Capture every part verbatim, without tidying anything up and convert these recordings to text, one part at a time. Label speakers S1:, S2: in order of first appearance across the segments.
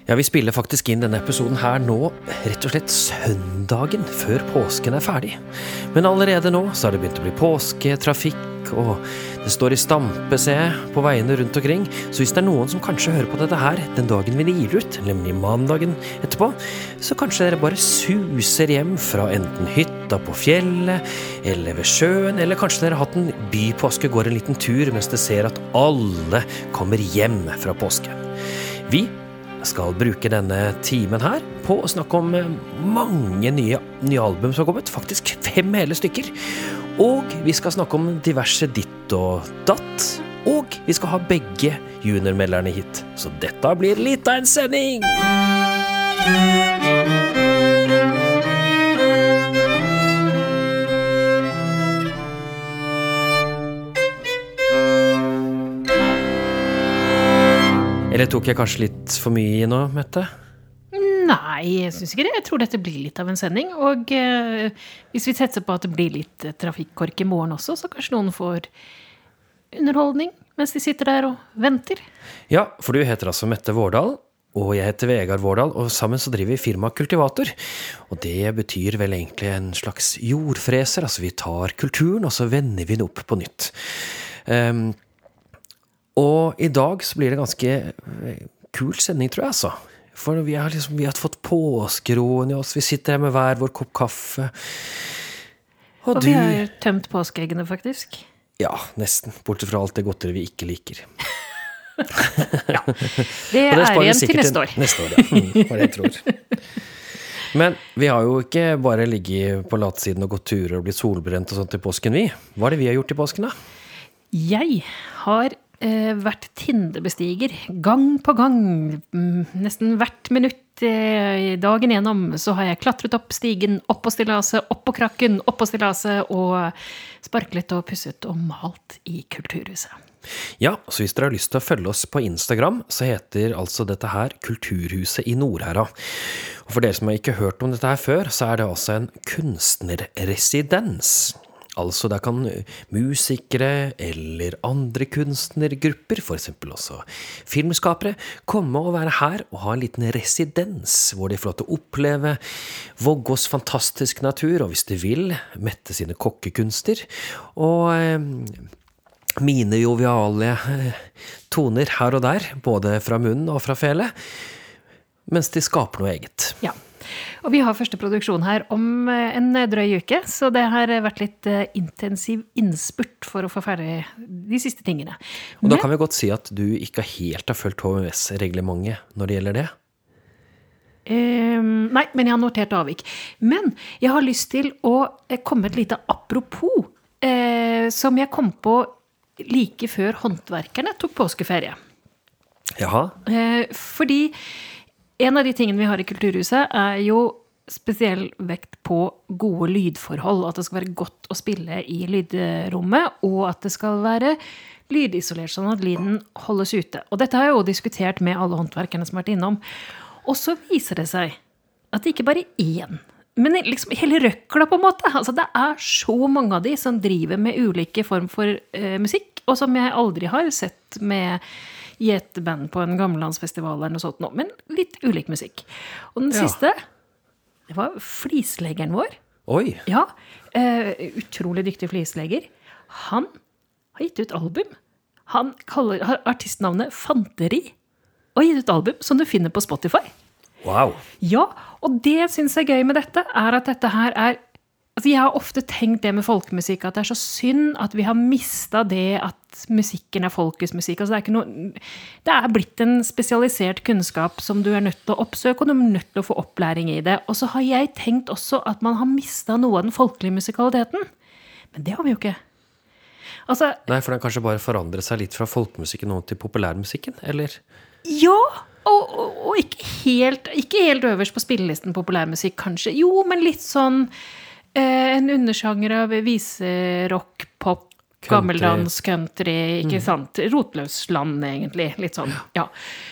S1: Ja, vi spiller faktisk inn denne episoden her nå, rett og slett søndagen før påsken er ferdig. Men allerede nå så har det begynt å bli påsketrafikk, og det står i stampe, ser jeg, på veiene rundt omkring. Så hvis det er noen som kanskje hører på dette her den dagen vi gir ut, nemlig mandagen etterpå, så kanskje dere bare suser hjem fra enten hytta på fjellet, eller ved sjøen, eller kanskje dere har hatt en bypåske, går en liten tur mens dere ser at alle kommer hjem fra påske. Vi skal bruke denne timen her på å snakke om mange nye, nye album som har kommet, faktisk fem hele stykker. Og vi skal snakke om diverse ditt og datt, og vi skal ha begge juniormelderne hit. Så dette blir litt av en sending! Eller tok jeg kanskje litt for mye i nå, Mette?
S2: Nei, jeg synes ikke det. Jeg tror dette blir litt av en sending. Og eh, hvis vi setter på at det blir litt trafikkork i morgen også, så kanskje noen får underholdning mens de sitter der og venter.
S1: Ja, for du heter altså Mette Vårdal, og jeg heter Vegard Vårdal, og sammen så driver vi firma Kultivator. Og det betyr vel egentlig en slags jordfreser, altså vi tar kulturen, og så vender vi den opp på nytt. Um, Og i dag så blir det ganske kul sending, tror jeg, altså. For vi har, liksom, vi har fått påskeroen i oss, vi sitter her med hver vår kopp kaffe.
S2: Og, og du... vi har tømt påskeeggene, faktisk.
S1: Ja, nesten. Bortsett fra alt det godtere vi ikke liker.
S2: Ja, det, det er igjen til neste år.
S1: Til neste år, ja. Mm, hva det jeg tror. Men vi har jo ikke bare ligget på latsiden og gått turer og blitt solbrent og sånt i påsken, vi. Hva er det vi har gjort i påsken, da?
S2: Jeg har... Eh, vært Tinder-bestiger gang på gang, nesten hvert minutt eh, dagen gjennom, så har jeg klatret opp stigen, opp på stillaset, opp på krakken, opp på stillaset, og sparklet og pusset og malt i Kulturhuset.
S1: Ja, så hvis dere har lyst til å følge oss på Instagram, så heter altså dette her Kulturhuset i Nordherra. Og for dere som har ikke hørt om dette her før, så er det altså en kunstnerresidens. Altså der kan musikere eller andre kunstnergrupper, for eksempel også filmskapere, komme og være her og ha en liten residens, hvor de får lov til å oppleve Vågås fantastisk natur, og hvis de vil, mette sine kokkekunster, og eh, mine joviale eh, toner her og der, både fra munnen og fra fele, mens de skaper noe eget.
S2: Ja. Og vi har første produksjon her om en drøy uke, så det har vært litt intensiv innspurt for å få ferdig de siste tingene.
S1: Og da kan vi godt si at du ikke helt har følt H M S-reglementet når det gjelder det?
S2: Um, nei, men jeg har notert avvik. Men jeg har lyst til å komme et lite apropos, eh, som jeg kom på like før håndverkerne tok påskeferie.
S1: Jaha.
S2: Eh, fordi... En av de tingene vi har i Kulturhuset er jo spesiell vekt på gode lydforhold, at det skal være godt å spille i lydrommet, og at det skal være lydisolert, sånn at lyden holdes ute. Og dette har jeg jo diskutert med alle håndverkerne som har vært innom. Og så viser det seg at det ikke bare er én, men liksom hele røkla på en måte. Altså det er så mange av de som driver med ulike form for uh, musikk, og som jeg aldri har sett med... i et band på en gammellandsfestival eller noe sånt nå, men litt ulik musikk. Og den ja. siste, det var flisleggeren vår.
S1: Oi!
S2: Ja, uh, utrolig dyktig flislegger. Han har gitt ut album. Han kaller, har artistnavnet Fanteri, og har gitt ut album som du finner på Spotify.
S1: Wow!
S2: Ja, og det synes jeg er gøy med dette, er at dette her er... Altså jeg har ofte tenkt det med folkemusikk, at det er så synd at vi har mistet det at musikken er folkets musikk. Altså det, er ikke noe, det er blitt en spesialisert kunnskap som du er nødt til å oppsøke, og du er nødt til å få opplæring i det. Og så har jeg tenkt også at man har mistet noe av den folkelige musikaliteten. Men det har vi jo ikke. Altså,
S1: Nei, for den kanskje bare forandrer seg litt fra folkemusikken nå til populærmusikken, eller?
S2: Ja, og, og, og ikke, helt, ikke helt øverst på spillelisten populærmusikk kanskje. Jo, men litt sånn... En undersjanger av viserock, pop, country. Gammeldans, country, ikke mm. sant? Rotløsland egentlig, litt sånn, ja.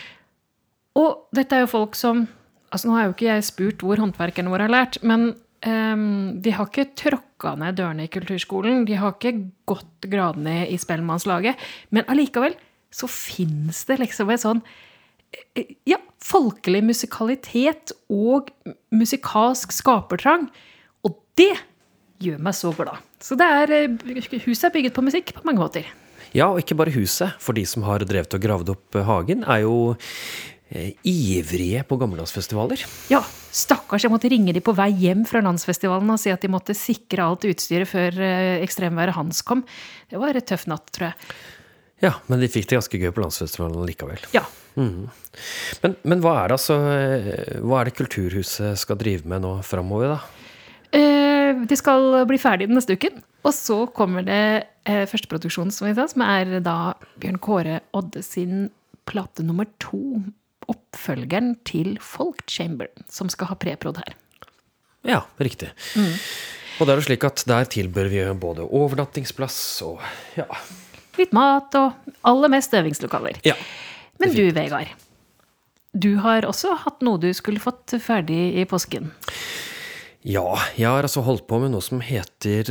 S2: Og dette er jo folk som, altså nå har jo ikke jeg spurt hvor håndverkerne våre har lært, men um, de har ikke tråkket ned dørene i kulturskolen, de har ikke gått gradene i spellmannslaget, men allikevel så finnes det liksom et sånn, ja, folkelig musikalitet og musikalsk skapertrang. Og det gjør meg så glad. Så det er, huset er bygget på musikk på mange måter.
S1: Ja, og ikke bare huset, for de som har drevet og gravd opp hagen, er jo eh, ivrige på gammellandsfestivaler.
S2: Ja, stakkars, jeg måtte ringe de på vei hjem fra landsfestivalen og si at de måtte sikre alt utstyret før eh, ekstremværet Hans kom. Det var et tøff natt, tror jeg.
S1: Ja, men de fikk det ganske gøy på landsfestivalen likevel.
S2: Ja.
S1: Mm. Men, men hva er det altså, hva er det Kulturhuset skal drive med nå fremover da?
S2: Eh, de skal bli ferdig den neste uken, og så kommer det eh, første produksjon, som vi sa, som er da Bjørn Kåre Odde sin plate nummer to, oppfølgeren til Folk Chamber, som skal ha preprod her.
S1: Ja, riktig. Mm. Og det er jo slik at der tilbør vi både overnattingsplass og, ja...
S2: litt mat og aller mest øvingslokaler.
S1: Ja.
S2: Men du, Vegard, du har også hatt noe du skulle fått ferdig i påsken.
S1: Ja, jeg har altså holdt på med noe som heter...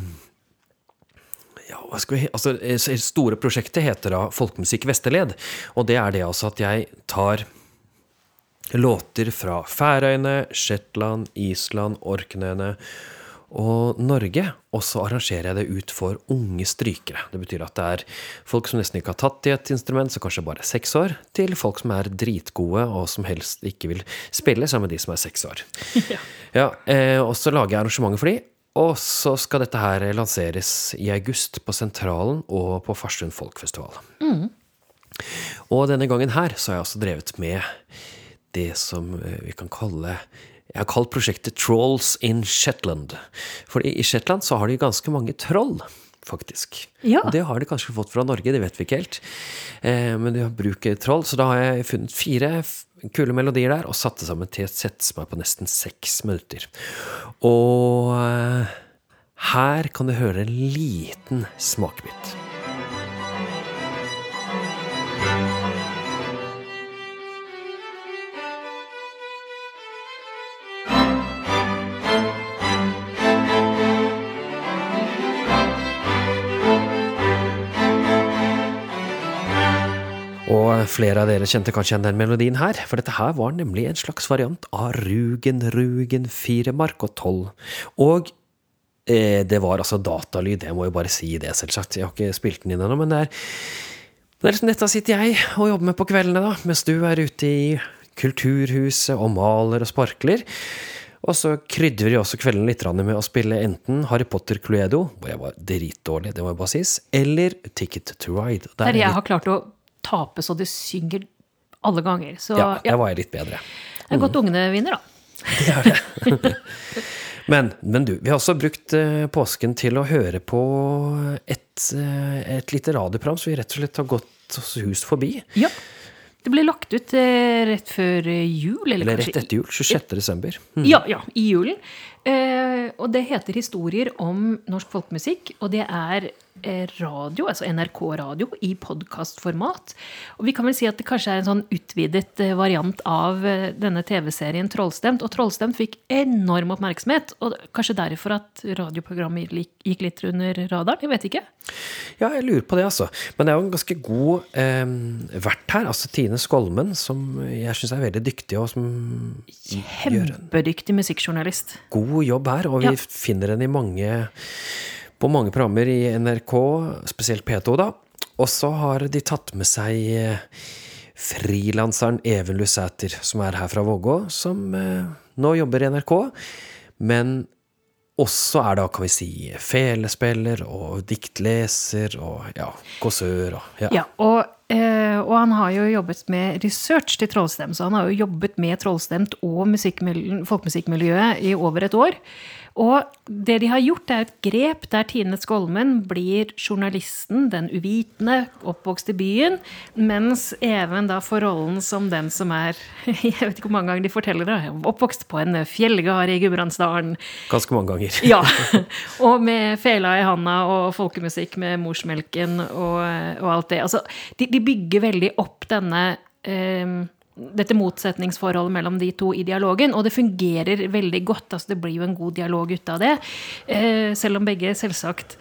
S1: Ja, hva skal vi... Altså, store prosjektet heter da Folkemusikk Vesterled, og det er det altså at jeg tar låter fra Færøyene, Shetland, Island, Orknøyene og Norge, og så arrangerer jeg det ut for unge strykere. Det betyr at det er folk som nesten ikke har tatt i et instrument, så kanskje bare seks år, til folk som er dritgode, og som helst ikke vil spille sammen med de som er seks år. Ja. Ja, eh, og så lager jeg arrangementer for de, og så skal dette her lanseres i august på Sentralen og på Farsund Folkfestival. Mm. Og denne gangen her så har jeg også drevet med det som vi kan kalle... Jeg har kalt prosjektet Trolls in Shetland. For i Shetland så har de ganske mange troll, faktisk.
S2: Ja.
S1: Og det har de kanskje fått fra Norge, det vet vi ikke helt. Eh, men de bruker troll, så da har jeg funnet fire kule melodier der, og satt det sammen til et sett som er på nesten seks minutter. Og eh, her kan du høre en liten smakebit. Og flere av dere kjente kanskje igjen den melodien her, for dette her var nemlig en slags variant av Rugen, Rugen, Firemark og Toll. Og eh, det var altså datalyd, jeg må jo bare si det selvsagt. Jeg har ikke spilt den inn ennå, men det er, det er liksom dette sitter jeg og jobber med på kveldene da, mens du er ute i Kulturhuset og maler og sparkler. Og så krydder vi også kvelden litt med å spille enten Harry Potter Cluedo, hvor jeg var dritdårlig, det må jeg bare sies, eller Ticket to Ride.
S2: Der, Der jeg har klart å tape så det synger alle ganger. Så,
S1: ja, der var jeg litt bedre.
S2: Det er godt ungene vinner da.
S1: Det er det. men, men du, vi har også brukt uh, påsken til å høre på et, uh, et lite radioprogram som vi rett og slett har gått oss hus forbi.
S2: Ja, det ble lagt ut uh, rett før jul. Eller,
S1: eller
S2: kanskje,
S1: rett etter jul, tjuesjette desember. Mm.
S2: Ja, ja, i julen. Uh, og det heter Historier om norsk folkemusikk, og det er radio, altså N R K-radio i podcastformat. Og vi kan vel si at det kanskje er en sånn utvidet variant av denne tv-serien Trollstemt, og Trollstemt fikk enorm oppmerksomhet, og kanskje derfor at radioprogrammet gikk litt under radaren, jeg vet ikke.
S1: Ja, jeg lurer på det altså. Men det er jo en ganske god eh, vert her, altså Tine Skolmen, som jeg synes er veldig dyktig, og som
S2: kjempedyktig musikkjournalist.
S1: God jobb her, og vi ja. finner henne i mange på mange programmer i N R K, spesielt P to da. Og så har de tatt med seg frilanseren Even Lusæter, som er her fra Vågå, som eh, nå jobber i N R K, men også er da, kan vi si, felespiller og diktleser og ja, kåsør. Og, ja,
S2: ja og, eh, og han har jo jobbet med research til Trollstemt, så han har jo jobbet med Trollstemt og folkemusikkmiljøet i over et år. Og det de har gjort er et grep der Tine Skolmen blir journalisten, den uvitende, oppvokst i byen, mens Even da får rollen som den som er, jeg vet ikke hvor mange ganger de forteller det, oppvokst på en fjellgard i Gudbrandsdalen.
S1: Ganske mange ganger.
S2: Ja, og med fela i handa og folkemusikk med morsmelken og, og alt det. Altså, de, de bygger veldig opp denne... Eh, dette motsetningsforholdet mellom de to i dialogen, og det fungerer veldig godt, altså det blir jo en god dialog ut av det, eh, selv om begge selvsagt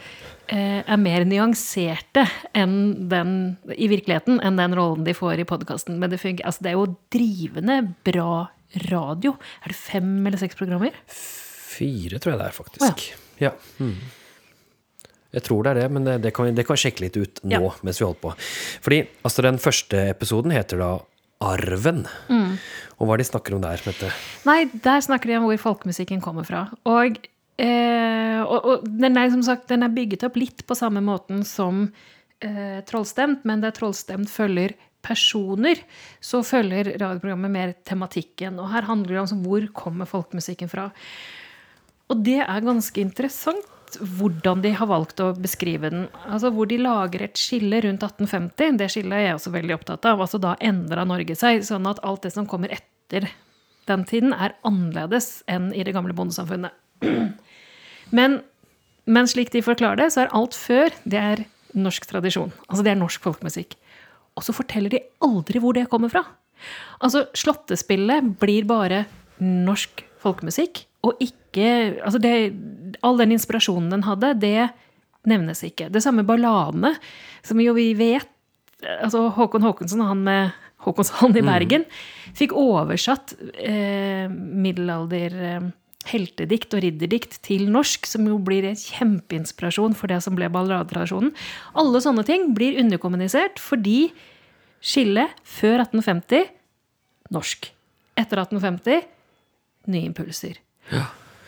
S2: eh, er mer nyanserte enn den, i virkeligheten enn den rollen de får i podcasten. Men det, fungerer, altså det er jo drivende bra radio. Er det fem eller seks programmer?
S1: Fire tror jeg det er faktisk. Oh, ja. ja. Mm. Jeg tror det er det, men det, det, kan, det kan sjekke litt ut nå ja. mens vi holder på. Fordi altså, den første episoden heter da Arven. Mm. Og hva er det de snakker om der, Mette?
S2: Nei, der snakker de om hvor folkemusikken kommer fra. Og, eh, og, og den, er, som sagt, den er bygget opp litt på samme måten som eh, Trollstemt, men der Trollstemt følger personer, så følger radioprogrammet mer tematikken. Og her handler det om hvor kommer folkemusikken fra. Og det er ganske interessant hvordan de har valgt å beskrive den. Altså hvor de lager et skille rundt atten femti, det skillet er jeg også veldig opptatt av. Altså da endret Norge seg, sånn at alt det som kommer etter den tiden er annerledes enn i det gamle bondesamfunnet. Men, men slik de forklarer det, så er alt før, det er norsk tradisjon. Altså det er norsk folkemusikk. Og så forteller de aldri hvor det kommer fra. Altså slottespillet blir bare norsk folkemusikk, og ikke, altså det, all den inspirasjonen den hadde, det nevnes ikke. Det samme balladene, som jo vi vet, altså Håkon Håkonsson, han med Håkonsson i Bergen, mm. fikk oversatt eh, middelalder eh, heltedikt og ridderdikt til norsk, som jo blir en kjempeinspirasjon for det som ble balladetradisjonen. Alle sånne ting blir underkommunisert, fordi skillet før atten femti, norsk. Etter atten femti, nye impulser. Ja.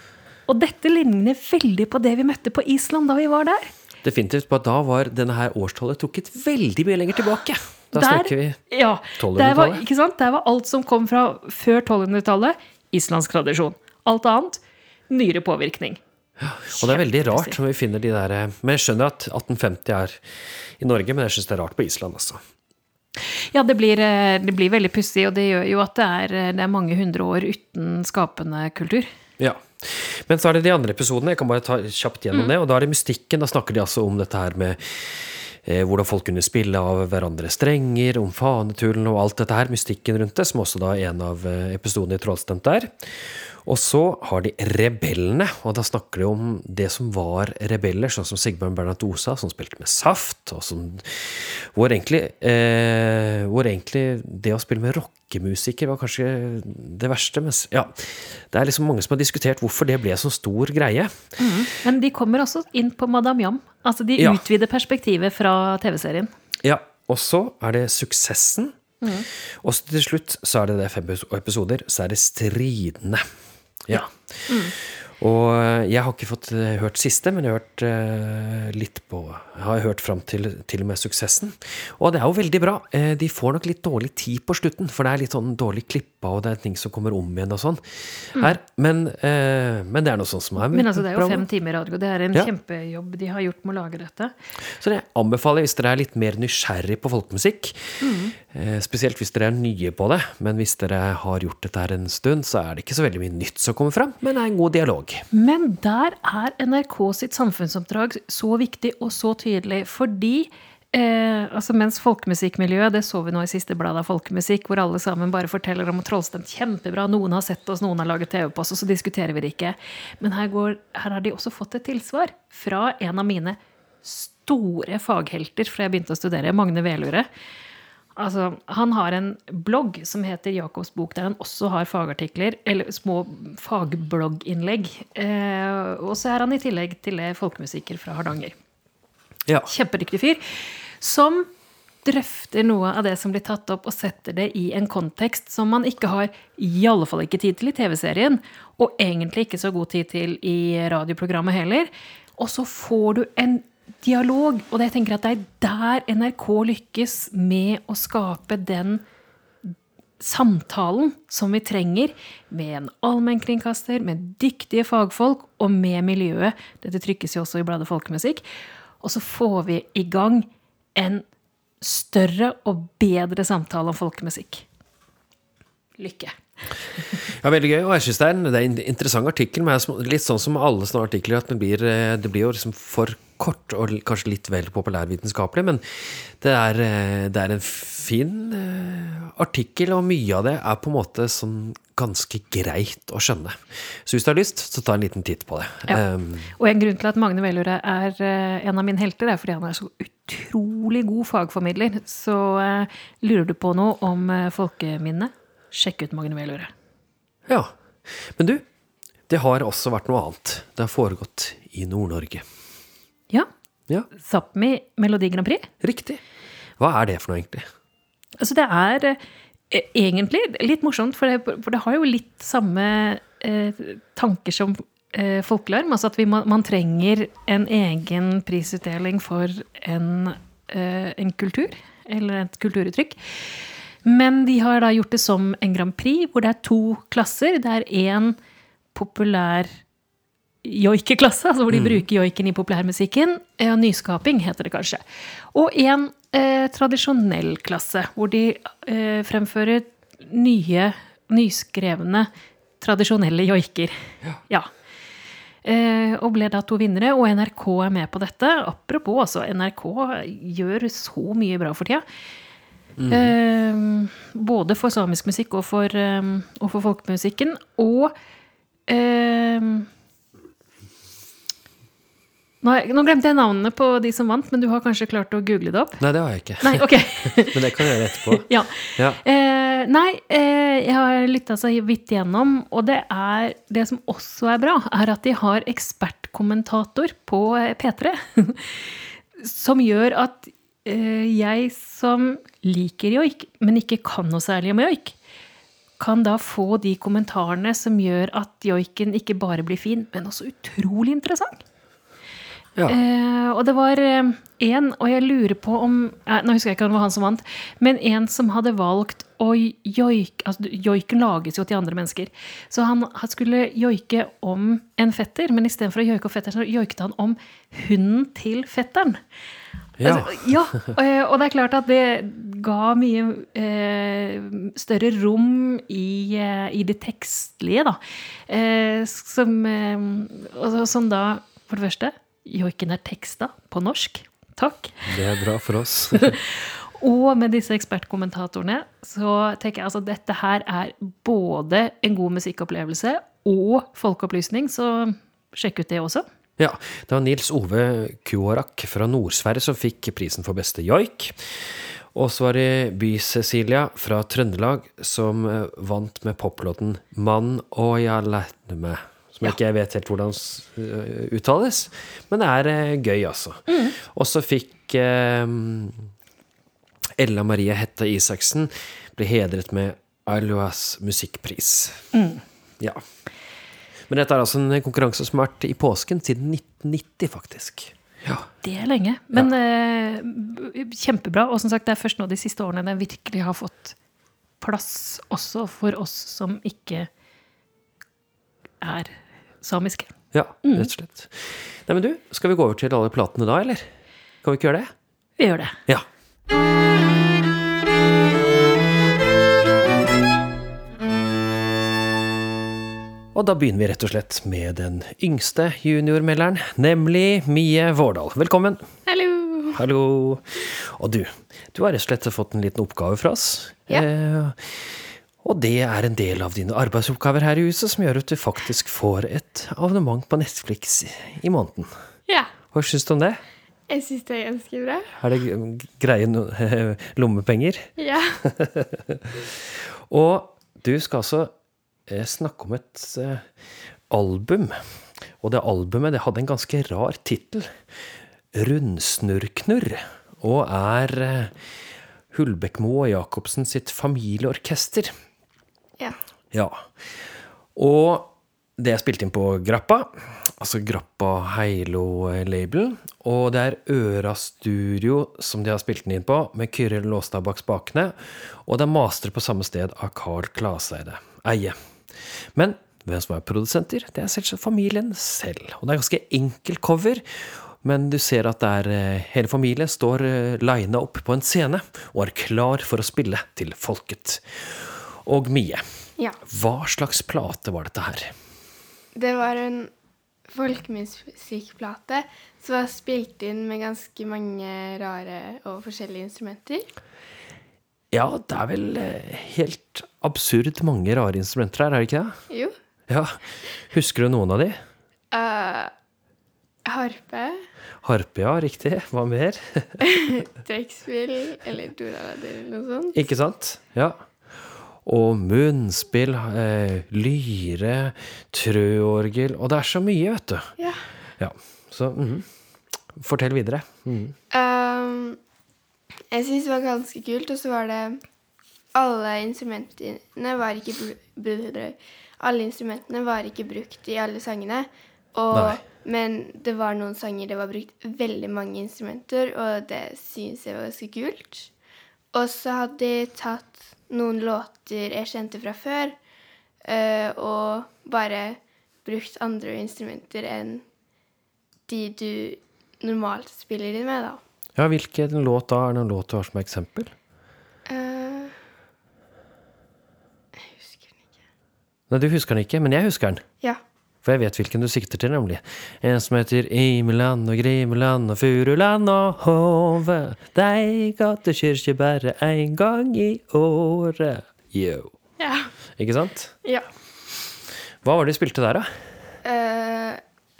S2: Og dette ligner veldig på det vi møtte på Island da vi var der.
S1: Definitivt, på at da var denne her årstallet trukket veldig mye lenger tilbake. Da
S2: der,
S1: snakker vi
S2: ja,
S1: tolvhundretallet.
S2: Var, ikke sant? Der var alt som kom fra før tolvhundretallet, islandsk tradisjon. Alt annet, nyere påvirkning.
S1: Ja, og det er veldig rart når vi finner de der, men jeg skjønner at atten femti er i Norge, men jeg synes det er rart på Island også.
S2: Ja, det blir, det blir veldig pussig, og det gjør jo at det er, det er mange hundre år uten skapende kultur.
S1: Ja, men så er det de andre episodene, jeg kan bare ta kjapt gjennom mm. det, og da er det mystikken, da snakker de altså om dette her med eh, hvordan folk kunne spille av hverandre strenger, om fanetullen og alt dette her, mystikken rundt det, som også da er en av episodene i Trollstemt der. Og så har de rebellene, og da snakker de om det som var rebeller, sånn som Sigbjørn Bernhard Osa, som spilte med Saft, og som, hvor, egentlig, eh, hvor egentlig det å spille med rockemusiker var kanskje det verste, men ja, det er liksom mange som har diskutert hvorfor det ble så stor greie.
S2: Mm. Men de kommer også inn på Madame Jam, altså de ja. utvider perspektivet fra T V-serien.
S1: Ja, og så er det Suksessen, mm. og så til slutt så er det det fem episoder, så er det Stridende. Ja, mm. og jeg har ikke fått hørt siste, men jeg har hørt uh, litt på, jeg har hørt frem til, til og med Suksessen, og det er jo veldig bra. Uh, de får nok litt dårlig tid på slutten, for det er litt sånn dårlig klippa, og det er ting som kommer om igjen og sånn mm. her, men, uh, men det er noe sånn som er
S2: men altså det er jo fem timer radio, det er en ja. kjempejobb de har gjort med å lage dette.
S1: Så det anbefaler jeg hvis dere er litt mer nysgjerrig på folkemusikk, mm. uh, spesielt hvis dere er nye på det, men hvis dere har gjort dette her en stund, så er det ikke så veldig mye nytt som kommer frem, men det er en god dialog.
S2: Men der er N R K sitt samfunnsoppdrag så viktig og så tydelig, fordi eh, altså mens folkemusikkmiljøet, det så vi nå i siste blad av folkemusikk, hvor alle sammen bare forteller om at Trollstemt kjempebra, noen har sett oss, noen har laget T V på oss, og så diskuterer vi det ikke. Men her, går, her har de også fått et tilsvar fra en av mine store faghelter, fra jeg begynte å studere, Magne Velure. Altså, han har en blogg som heter Jakobs bok, der han også har fagartikler, eller små fagblogginnlegg. Eh, og så er han i tillegg til folkemusiker fra Hardanger. Ja. Kjempedyktig fyr, som drøfter noe av det som blir tatt opp og setter det i en kontekst som man ikke har, i alle fall ikke tid til i T V-serien, og egentlig ikke så god tid til i radioprogrammet heller. Og så får du en dialog, og jeg tenker at det er der N R K lykkes med å skape den samtalen som vi trenger med en allmennkringkaster, med dyktige fagfolk og med miljøet. Dette trykkes jo også i bladet Folkemusikk. Og så får vi i gang en større og bedre samtale om folkemusikk. Lykke!
S1: Ja, veldig gøy, og jeg synes det er en, det er en interessant artikkel, men det er litt sånn som alle sånne artikler, at det blir, det blir jo liksom for kort, og kanskje litt vel populærvitenskapelig, men det er, det er en fin artikkel, og mye av det er på en måte sånn ganske greit å skjønne. Så hvis du har lyst, så ta en liten titt på det.
S2: Ja. Um, og en grunn til at Magne Velure er en av mine helter, er fordi han er så utrolig god fagformidler. Så uh, lurer du på noe om uh, folkeminne, sjekk ut Magne Velure.
S1: Ja, men du, det har også vært noe annet. Det har foregått i Nord-Norge.
S2: Ja,
S1: ja.
S2: Sápmi Melodi Grand Prix.
S1: Riktig. Hva er det for noe egentlig?
S2: Altså det er eh, egentlig litt morsomt, for det, for det har jo litt samme eh, tanker som eh, folkelarm, altså at vi, man, man trenger en egen prisutdeling for en, eh, en kultur, eller et kulturuttrykk. Men de har da gjort det som en Grand Prix, hvor det er to klasser. Det er en populær joikeklasse, altså hvor de mm. bruker joiken i populærmusikken. Ja, nyskaping heter det kanskje. Og en eh, tradisjonell klasse, hvor de eh, fremfører nye, nyskrevne, tradisjonelle joiker. Ja. ja. Eh, og ble da to vinnere, og N R K er med på dette. Apropos, altså, N R K gjør så mye bra for tida. Mm. Eh, både for samisk musikk og for, um, og for folkemusikken. Og eh, Nå, nå glemte jeg navnene på de som vant, men du har kanskje klart å google det opp?
S1: Nei, det har jeg ikke.
S2: Nei, ok.
S1: Men det kan jeg gjøre etterpå.
S2: ja.
S1: ja.
S2: Eh, nei, eh, jeg har lyttet så vidt gjennom, og det er, det som også er bra, er at de har ekspertkommentator på P tre, som gjør at eh, jeg som liker joik, men ikke kan noe særlig om joik, kan da få de kommentarene som gjør at joiken ikke bare blir fin, men også utrolig interessant. Ja. Eh, og det var eh, en, og jeg lurer på om, eh, nå husker jeg ikke om det var han som vant, men en som hadde valgt å joike, altså joiken lages jo til andre mennesker, så han, han skulle joike om en fetter, men i stedet for å joike om fetter, så joikte han om hunden til fetteren. Ja. Altså, ja, og, og det er klart at det ga mye eh, større rom i, eh, i det tekstlige da, eh, som, eh, som da, for det første, joiken er teksta på norsk. Takk.
S1: Det er bra for oss.
S2: Og med disse ekspertkommentatorene, så tenker jeg altså dette her er både en god musikkopplevelse og folkeopplysning, så sjekk ut det også.
S1: Ja, det var Nils Ove Kuorak fra Nord-Sverige som fikk prisen for beste joik. Og så var det By-Cecilia fra Trøndelag som vant med poplåten «Mann og jeg lærte meg», som jeg ikke vet helt hvordan uttales, men det er gøy altså. Mm. Og så fikk eh, Ella Maria Hetta Isaksen ble hedret med Ailuas musikkpris. Mm. Ja. Men dette er altså en konkurranse som har vært i påsken siden nitten nitti faktisk. Ja.
S2: Det er lenge, men ja. eh, kjempebra, og som sagt, det er først nå de siste årene det virkelig har fått plass også for oss som ikke er samiske.
S1: Ja, rett og slett. Nei, men du, skal vi gå over til alle platene da, eller? Kan vi ikke gjøre det?
S2: Vi gjør det.
S1: Ja. Og da begynner vi rett og slett med den yngste juniormelderen, nemlig Mie Vårdal. Velkommen.
S2: Hallo.
S1: Hallo. Og du, du har rett og slett fått en liten oppgave fra oss.
S2: Ja.
S1: Eh, Og det er en del av dine arbeidsoppgaver her i huset som gjør at du faktisk får et abonnement på Netflix i måneden.
S3: Ja.
S1: Hva synes du om det?
S3: Jeg synes det er ganske bra.
S1: Er det greie no- lommepenger?
S3: Ja.
S1: Og du skal altså eh, snakke om et eh, album. Og det albumet det hadde en ganske rar titel. Rundsnurknurr. Og er eh, Hulbekmo og Jakobsen sitt familieorkester.
S3: Ja.
S1: Ja. Og det er spilt inn på Grappa, altså Grappa Heilo-label, og det er Øra Studio som de har spilt den inn på, med Kyrre Låstad bak spakene, og det er master på samme sted av Karl Klaseide, Eie. Men hvem som er produsenter, det er selvsagt familien selv, og det er ganske enkel cover, men du ser at det er, hele familien står linet opp på en scene, og er klar for å spille til folket. Og Mie,
S3: Ja.
S1: Hva slags plate var dette her?
S3: Det var en folkemusikkplate som var spilt inn med ganske mange rare og forskjellige instrumenter.
S1: Ja, det er vel eh, helt absurd mange rare instrumenter her, er det ikke det?
S3: Jo.
S1: Ja, husker du noen av de?
S3: Uh, harpe,
S1: Harpe, ja, riktig. Hva mer?
S3: trekkspill, eller dorader, eller noe sånt.
S1: Ikke sant? Ja. Og munnspill, eh, lyre, trøorgel, og det er så mye, vet du.
S3: Ja.
S1: Ja, så mhm. Fortell videre. Mhm.
S3: Um, jeg synes det var ganske kult, og så var det alle instrumentene var ikke br- alle instrumentene var ikke brukt i alle sangene, og,
S1: Nei.
S3: men det var noen sanger det var brukt veldig mange instrumenter, og det synes jeg var ganske kult. Og så hadde de tatt noen låter jeg kjente fra før, eh, og bare brukt andre instrumenter enn de du normalt spiller inn med, da.
S1: Ja, hvilken låt da? Er det noen låt du har som eksempel?
S3: Eh, jeg husker den ikke.
S1: Nei, du husker den ikke, men jeg husker den.
S3: Ja.
S1: For jeg vet hvilken du sikter til, nemlig. En som heter Imeland og Grimeland og Furuland og Hove. Dei gatte kyrkje bare en gang i året. Yo.
S3: Ja.
S1: Ikke sant?
S3: Ja.
S1: Hva var det de spilte der, da?
S3: Eh,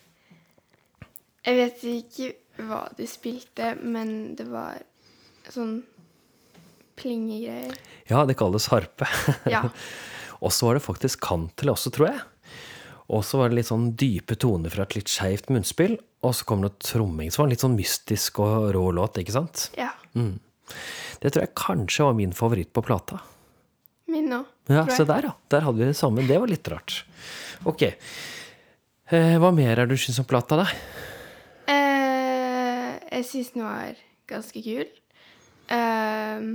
S3: jeg vet ikke hva de spilte, men det var sånn plingegreier.
S1: Ja, det kalles harpe.
S3: Ja.
S1: Og så var det faktisk kantel også, tror jeg. Og så var det litt sånn dype toner fra et litt skjevt munnspill, og så kom det tromming som var litt sånn mystisk og rå låt, ikke sant?
S3: Ja.
S1: Det tror jeg kanskje var min favoritt på plata.
S3: Min nå.
S1: Ja,
S3: tror jeg.
S1: så der, ja. Der hadde vi det samme. Det var litt rart. Ok. Eh, hva mer er du synes om plata, da?
S3: Eh, jeg synes den var ganske kul. Ehm,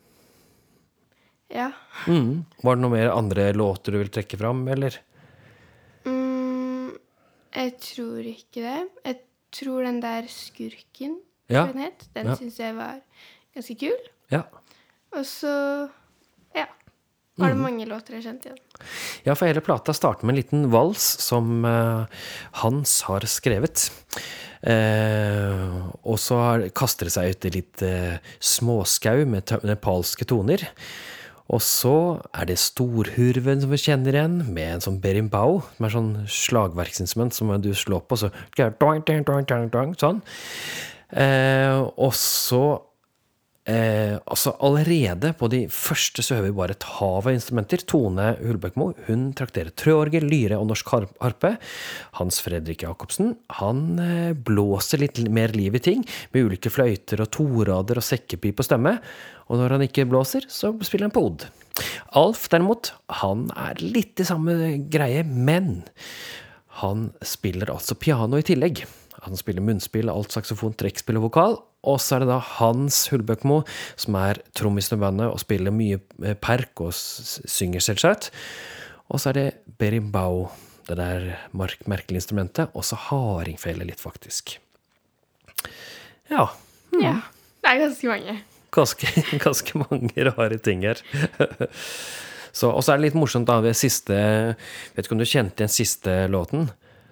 S3: ja.
S1: Mm. Var det noe mer andre låter du vil trekke fram, eller?
S3: Mm, jeg tror ikke det. Jeg tror den der Skurken,
S1: Ja.
S3: tror jeg den het, den
S1: Ja.
S3: synes jeg var ganske kul.
S1: Ja.
S3: Og så, ja, var det mange låter jeg kjente igjen.
S1: Ja, for hele plata starter med en liten vals som eh, Hans har skrevet. Eh, og så har- kaster det seg ut i litt eh, småskau med ta- nepalske toner. Og så er det storhurven som vi kjenner igjen, med en sånn berimbau, som er sånn slagverksinstrument som du slår på, så doing, doing, doing, doing, doing, sånn. Eh, og så Eh, altså allerede på de første så hører vi bare et hav av instrumenter. Tone Hulbøkmo, hun trakterer trøorgel, lyre og norsk har- harpe. Hans Fredrik Jacobsen, han eh, blåser litt mer liv i ting, med ulike fløyter og torader og sekkepip og stemme. Og når han ikke blåser, så spiller han på odd. Alf derimot, han er litt i samme greie, men han spiller altså piano i tillegg. Han spiller munnspill, alt saksofon, trekkspill og vokal. Og så er det da Hans Hulbøkmo, som er trommisen i bandet og spiller mye eh, perk og s- synger selvsagt. Og så er det berimbau, det der mark- merkelige instrumentet, og så hardingfele litt faktisk. Ja,
S3: Ja, det er ganske mange.
S1: ganske, ganske mange rare ting her. Så, og så er det litt morsomt da ved siste, vet ikke om du kjente den siste låten?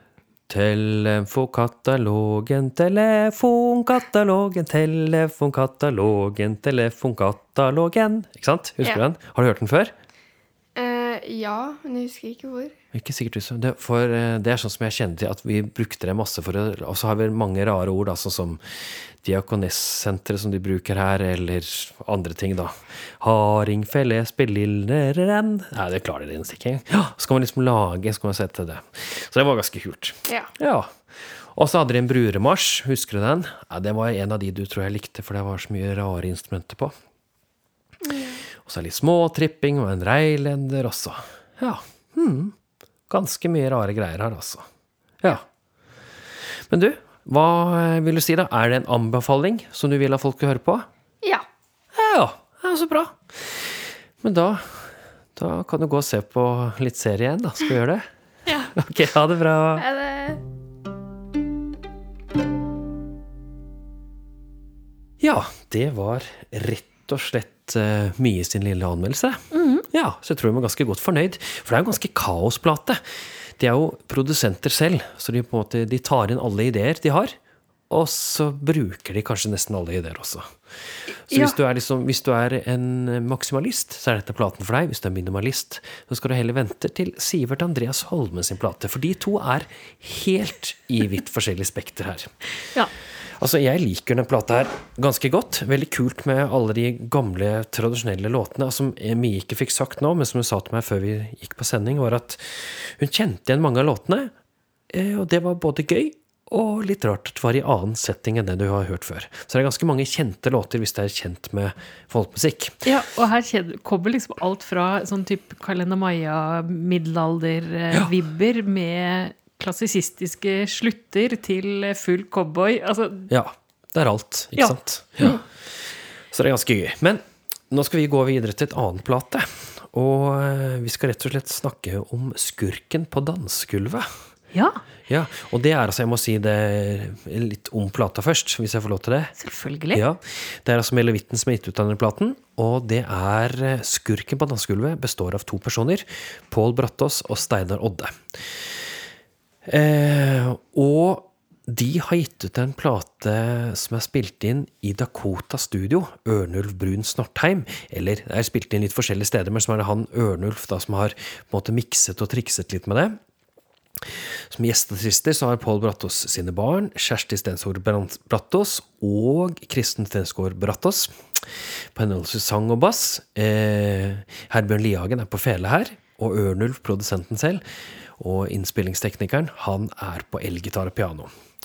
S1: Telefonkatalogen, telefonkatalogen, telefonkatalogen, telefonkatalogen. Ikke sant? Husker du
S3: Ja.
S1: den? Har du hørt den før?
S3: Eh, ja, men jeg husker ikke hvor.
S1: Ikke sikkert husker det, for eh, det er sånn som jeg kjenner til at vi brukte det masse for å, og så har vi mange rare ord, da, sånn som Diakonissenteret som de bruker her, eller andre ting da. Hardingfele, spillilleren. Nei, det klarer de nesten ikke. Ja, så kan man liksom lage, så kan man sette det. Så det var ganske kult.
S3: Ja.
S1: Ja. Og så hadde de en bruremarsj, husker du den? Ja, det var en av de du tror jeg likte, for det var så mye rare instrumenter på. Og så er det litt småtripping og en reilender også. Ja, hmm. Ganske mye rare greier her, altså. Ja. Men du, hva vil du si da? Er det en anbefaling som du vil at folk skal høre på?
S3: Ja.
S1: Ja, ja, så bra. Men da, da kan du gå og se på litt serie igjen, da. Skal vi gjøre det?
S3: Ja.
S1: Ok, ha det bra.
S3: Er det...
S1: Ja, det var rett og slett uh, Mie sin lille anmeldelse.
S2: Mm,
S1: Ja, så jeg tror de er ganske godt fornøyd, for det er jo ganske kaosplate. De er jo produsenter selv, så de, på en måte, de tar inn alle ideer de har, og så bruker de kanskje nesten alle ideer også. Så
S2: Ja.
S1: hvis, du er liksom, hvis du er en maksimalist, så er dette platen for deg. Hvis du er minimalist, så skal du heller vente til Sivert Andreas Holme sin plate, for de to er helt i vidt forskjellig spekter her.
S2: Ja.
S1: Altså, jeg liker den plata her ganske godt. Veldig kult med alle de gamle, tradisjonelle låtene. Som Mie ikke fikk sagt nå, men som hun sa til meg før vi gikk på sending, var at hun kjente igjen mange av låtene, og det var både gøy og litt rart at det var i annen setting enn det du har hørt før. Så det er ganske mange kjente låter hvis det er kjent med folkemusikk.
S2: Ja, og her kjen- kommer liksom alt fra sånn type Kalenda Maja, middelalder-vibber med klassisistiske slutter til full cowboy. Altså,
S1: Ja, det er alt, ikke
S2: Ja.
S1: sant? Ja. Så det er ganske gøy. Men nå skal vi gå videre til et annet plate. Og eh, vi skal rett og slett snakke om Skurken på dansegulvet.
S2: ja,
S1: Ja, og det er altså, jeg må si det litt om plata først, hvis jeg får lov til det.
S2: selvfølgelig.
S1: Ja, det er altså Melevitten som er gitt ut av denne platen, og det er eh, Skurken på dansegulvet består av to personer, Pål Brattås og Steinar Odde. Eh, og de har gitt ut en plate som er spilt inn i Dakota Studio, Ørnulf Brun Snortheim, eller det er spilt inn litt forskjellige steder, men som er det han Ørnulf da, som har på en måte mikset og trikset litt med det. Som gjestetrister så har Pål Brattås sine barn, Kjersti Stensgaard Brattås og Kristen Stensgaard Brattås, på henholdsvis sang og bass. Eh, Herbjørn Lihagen er på fele her, og Ørnulf, produsenten selv, og innspillingsteknikeren, han er på elgitar og piano.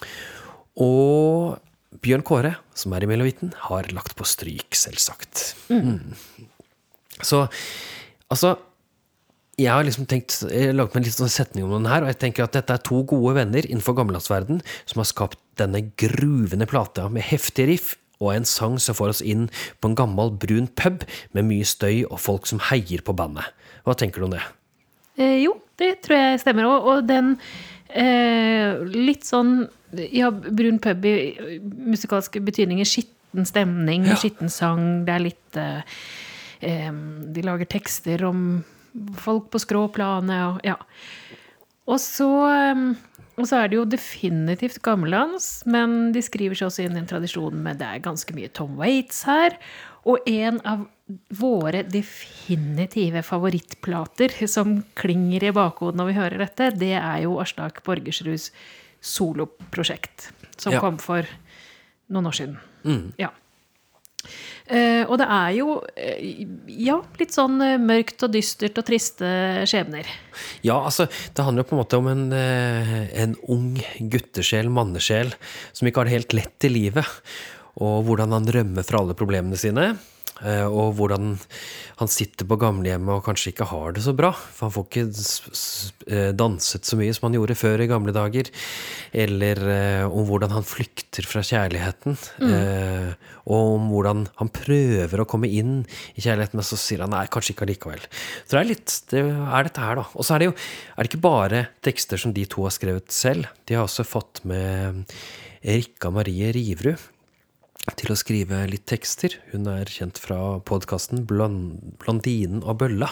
S1: Og Bjørn Kåre, som er i Melevitten, har lagt på stryk, selvsagt. Mm. Så, altså, jeg har liksom tenkt, jeg har laget meg en litt sånn setning om den her, og jeg tenker at dette er to gode venner innenfor gammeldagsverden som har skapt denne gruvende plata med heftig riff og en sang som får oss inn på en gammel brun pub med mye støy og folk som heier på bandet. Hva tenker du om det?
S2: Eh, jo, det tror jeg stemmer også. Og den eh, litt sånn, ja, brun pub i musikalske betydninger, skitten stemning,
S1: Ja.
S2: skitten sang, det er litt, eh, eh, de lager tekster om folk på skråplanet, og ja. Og så, eh, og så er det jo definitivt gammellands, men de skriver seg også inn i en tradisjon med det er ganske mye Tom Waits her, og en av våre definitive favorittplater som klinger i bakhodet når vi hører dette, det er jo Aslak Borgersruds soloprosjekt, som
S1: Ja.
S2: kom for noen år siden.
S1: Mm.
S2: Ja. Eh, og det er jo, eh, ja, litt sånn eh, mørkt og dystert og triste skjebner.
S1: Ja, altså, det handler jo på en måte om en, eh, en ung guttesjel, mannesjel, som ikke har det helt lett i livet, og hvordan han rømmer fra alle problemene sine, eh, og hvordan han sitter på gamlehjemmet og kanskje ikke har det så bra, for han får ikke s- s- eh, danset så mye som han gjorde før i gamle dager, eller eh, om hvordan han flykter fra kjærligheten, eh, og om hvordan han prøver å komme inn i kjærligheten, men så sier han nei, kanskje ikke allikevel. Så det er litt, det er dette her da. Og så er det jo, er det ikke bare tekster som de to har skrevet selv, de har også fått med Rikka Marie Rivrud til å skrive litt tekster. Hun er kjent fra podcasten Blond, Blondinen og Bølla.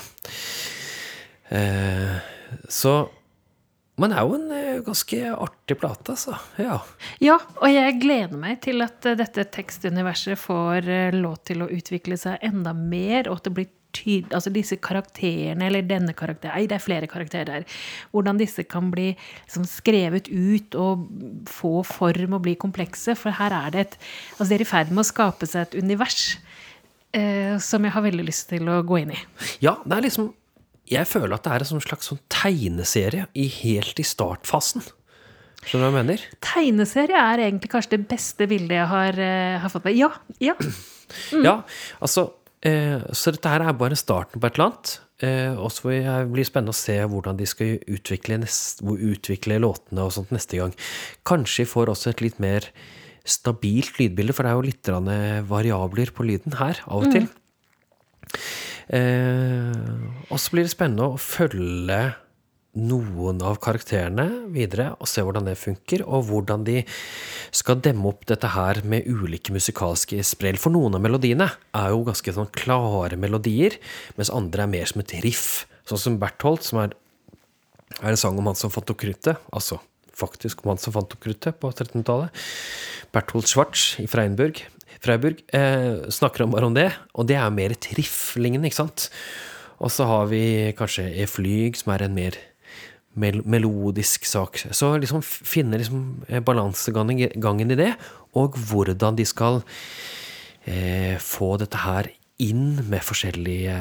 S1: Eh, så man er jo en eh, ganske artig plate, altså. Ja.
S2: Ja, og jeg gleder meg til at eh, dette tekstuniverset får eh, lov til å utvikle seg enda mer, og at det blir tydelig, altså disse karakterene, eller denne karakteren, nei, det er flere karakterer her, hvordan disse kan bli liksom, skrevet ut og få form og bli komplekse, for her er det et, altså det er i ferd med å skape seg et univers eh, som jeg har veldig lyst til å gå inn i.
S1: ja, det er liksom, jeg føler at det er en sånn slags sånn tegneserie i helt i startfasen. Skjønner du hva jeg mener?
S2: Tegneserie er egentlig kanskje det beste bildet jeg har, eh, har fått med. Ja, ja.
S1: Ja, altså, eh, så dette her er bare starten på et eller annet, eh, og så vil jeg bli spennende å se hvordan de skal utvikle, nest, utvikle låtene og sånt neste gang. Kanskje vi får også et litt mer stabilt lydbilde, for det er jo litt grann variabler på lyden her, av og til. Eh, og så blir det spennende å følge noen av karakterene videre, og se hvordan det funker, og hvordan de skal demme opp dette her med ulike musikalske sprell. For noen av melodiene er jo ganske sånn klare melodier, mens andre er mer som et riff. Sånn som Berthold, som er, er en sang om han som fant opp kruttet, altså faktisk om han som fant opp kruttet på trettenhundretallet. Berthold Schwartz i Freiburg, Freiburg eh, snakker om bare om det, og det er mer et riff-lignende, ikke sant? Og så har vi kanskje E Flyg, som er en mer mel melodisk sak. Så liksom finne liksom balansegangen i det, og hvordan de skal eh, få dette her inn med forskjellige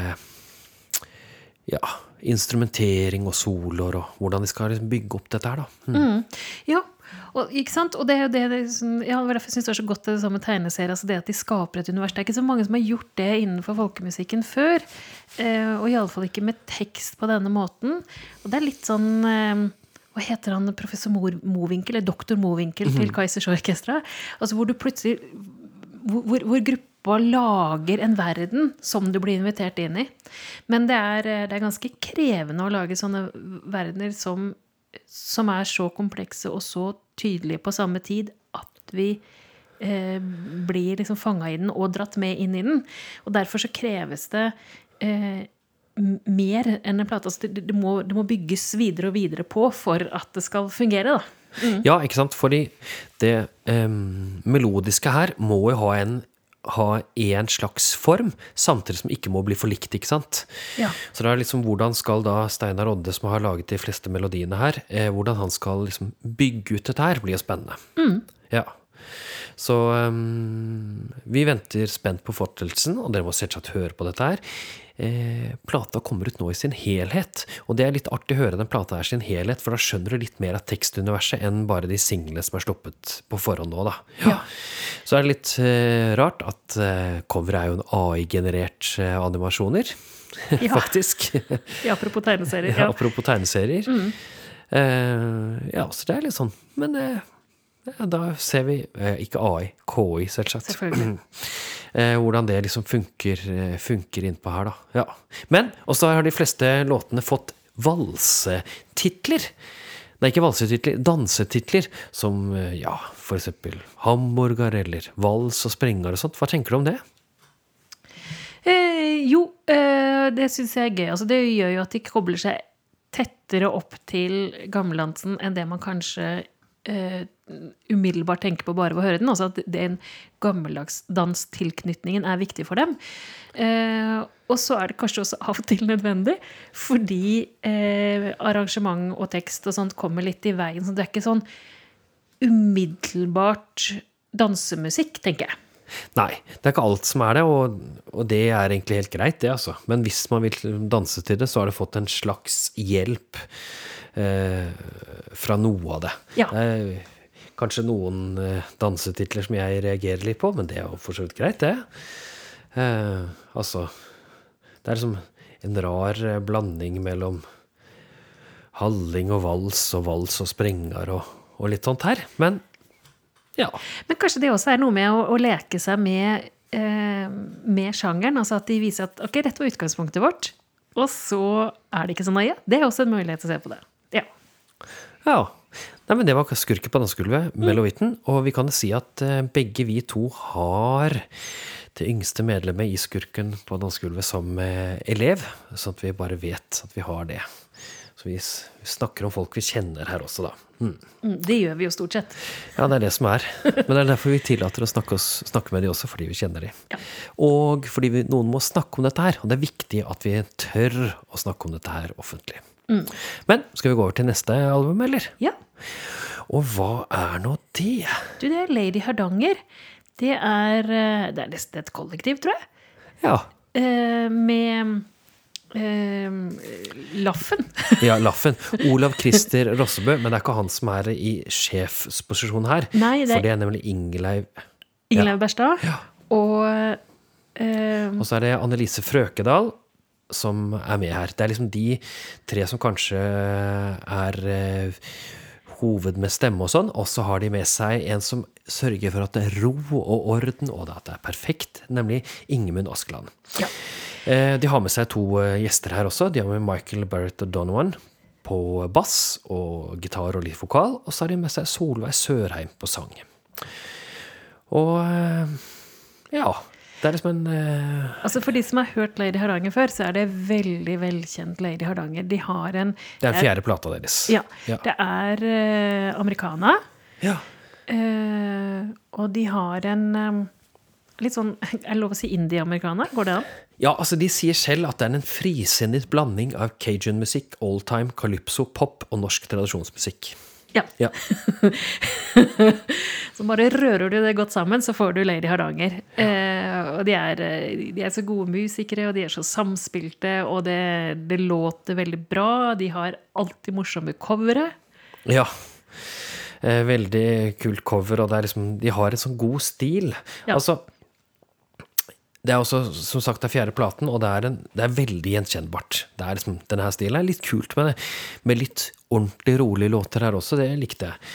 S1: ja, instrumentering og soloer, og hvordan de skal liksom bygge opp dette her da. Mm.
S2: Mm. Ja, og, ikke sant? Og det er jo det, det som, ja, derfor synes jeg det er så godt det samme tegneserier, altså det at de skaper et univers. Det er ikke så mange som har gjort det innenfor folkemusikken før, eh, og i alle fall ikke med tekst på denne måten. Og det er litt sånn, eh, hva heter han, professor Mowinckel, eller doktor Mowinckel mm-hmm. til Kaizers Orkestra, altså hvor du plutselig, hvor, hvor, hvor gruppa lager en verden som du blir invitert inn i. Men det er, det er ganske krevende å lage sånne verdener som som er så komplekse og så tydelige på samme tid at vi eh, blir liksom fanget i den og dratt med inn i den. Og derfor så kreves det eh, mer enn en plate. Altså det, det, må, det må bygges videre og videre på for at det skal fungere da. Mm.
S1: Ja, ikke sant? Fordi det eh, melodiske her må jo ha en ha en slags form, samtidig som ikke må bli for likt, ikke sant?
S2: Ja.
S1: Så det er liksom, hvordan skal da Steinar Odde, som har laget de fleste melodiene her, eh, hvordan han skal liksom bygge ut dette her, blir jo spennende.
S2: Mm.
S1: Ja. Så um, vi venter spent på fortsettelsen, og dere må selvsagt høre på dette her. Eh, plata kommer ut nå i sin helhet, og det er litt artig å høre den plata her sin helhet, for da skjønner du litt mer av tekstuniverset enn bare de singlene som er stoppet på forhånd nå da. Ja. Så er det litt eh, rart at eh, cover er jo en A I-generert eh, animasjoner, ja. Faktisk.
S2: Ja, apropos tegneserier.
S1: Ja, apropos tegneserier.
S2: Mm.
S1: Eh, ja, så det er litt sånn, men eh, ja, da ser vi, eh, ikke A I, K I selvsagt.
S2: Selvfølgelig.
S1: Eh, hvordan det liksom funker, funker innpå her da. Ja. Men, og så har de fleste låtene fått valsetitler. Nei, ikke valsetitler, dansetitler, som, ja, for eksempel Hamburger eller Vals og Sprenger og sånt. Hva tenker du om det?
S2: Eh, jo, eh, det synes jeg er gøy. Altså, det gjør jo at de kobler seg tettere opp til gammelandsen enn det man kanskje Uh, umiddelbart tenker på bare ved å høre den, altså at den gammeldags danstilknytningen er viktig for dem. Uh, og så er det kanskje også av og til nødvendig, fordi uh, arrangement og tekst og sånt kommer litt i veien, så det er ikke sånn umiddelbart dansemusikk, tenker jeg.
S1: Nei, det er ikke alt som er det, og, og det er egentlig helt greit det, altså. Men hvis man vil danse til det, så har det fått en slags hjelp Eh, fra noe av det.
S2: Ja.
S1: Eh, kanskje noen eh, dansetitler som jeg reagerer litt på, men det er jo for så vidt greit det. Eh, altså, det er liksom en rar blanding mellom halling og vals og vals og sprenger og, og litt sånt her, men ja.
S2: Men kanskje det også er noe med å, å leke seg med, eh, med sjangeren, altså at de viser at ok, dette var utgangspunktet vårt, og så er det ikke så nøye. Det er også en mulighet til å se på det. Ja.
S1: Ja. Nei, men det var skurket på dansegulvet, Melovitten, og vi kan si at uh, begge vi to har det yngste medlemmet i skurken på dansegulvet som uh, elev, så at vi bare vet at vi har det. Så vi, vi snakker om folk vi kjenner her også da. Mm.
S2: Mm, det gjør vi jo stort sett.
S1: Ja, det er det som er. Men det er derfor vi tillater å snakke, oss, snakke med de også, fordi vi kjenner de.
S2: Ja.
S1: Og fordi vi, noen må snakke om dette her, og det er viktig at vi tør å snakke om dette her offentlig.
S2: Mm.
S1: Men skal vi gå over til neste album, eller?
S2: Ja.
S1: Og hva er nå det?
S2: Du, det er Lady Hardanger. Det er, det er nesten et kollektiv, tror jeg.
S1: Ja.
S2: Eh, med eh, Laffen.
S1: Ja, Laffen. Olav Christer Rossebø, men det er ikke han som er i sjefsposisjon her.
S2: Nei, det er...
S1: For det er nemlig Ingleiv.
S2: Ingleiv
S1: ja.
S2: Berstad.
S1: Ja.
S2: Og... Eh,
S1: og så er det Annelise Frøkedal som er med her. Det er liksom de tre som kanskje er eh, hoved med stemme og sånn, og så har de med seg en som sørger for at det er ro og orden, og at det er perfekt, nemlig Ingemund Askeland.
S2: Ja.
S1: Eh, de har med seg to eh, gjester her også. De har med Michael Barrett og Donovan på bass og gitar og litt vokal, og så har de med seg Solveig Sørheim på sang. Og ja, det er liksom en... Uh...
S2: Altså for de som har hørt Lady Hardanger før, så er det veldig velkjent Lady Hardanger. De har en...
S1: Det er fjerde plata deres.
S2: Ja, ja. Det er uh, americana.
S1: Ja.
S2: Uh, og de har en um, litt sånn, er det lov å si indie-amerikaner? Går det an?
S1: Ja, altså de sier selv at det er en frisinnet blanding av Cajun-musikk, old-time, calypso, pop og norsk tradisjonsmusikk.
S2: Ja.
S1: Ja.
S2: Så bare rører du det godt sammen, så får du Lady Hardanger. Uh, og de er, de er så gode musikere, og de er så samspilte, og det, det låter veldig bra. De har alltid morsomme covere.
S1: Ja. Eh, veldig kult cover, og det er liksom, de har en sånn god stil. Ja. Altså, det er også, som sagt, det er fjerde platen, og det er, en, det er veldig gjenkjennbart. Det er liksom, denne her stilen er litt kult, men med litt ordentlig rolige låter her også, det likte jeg.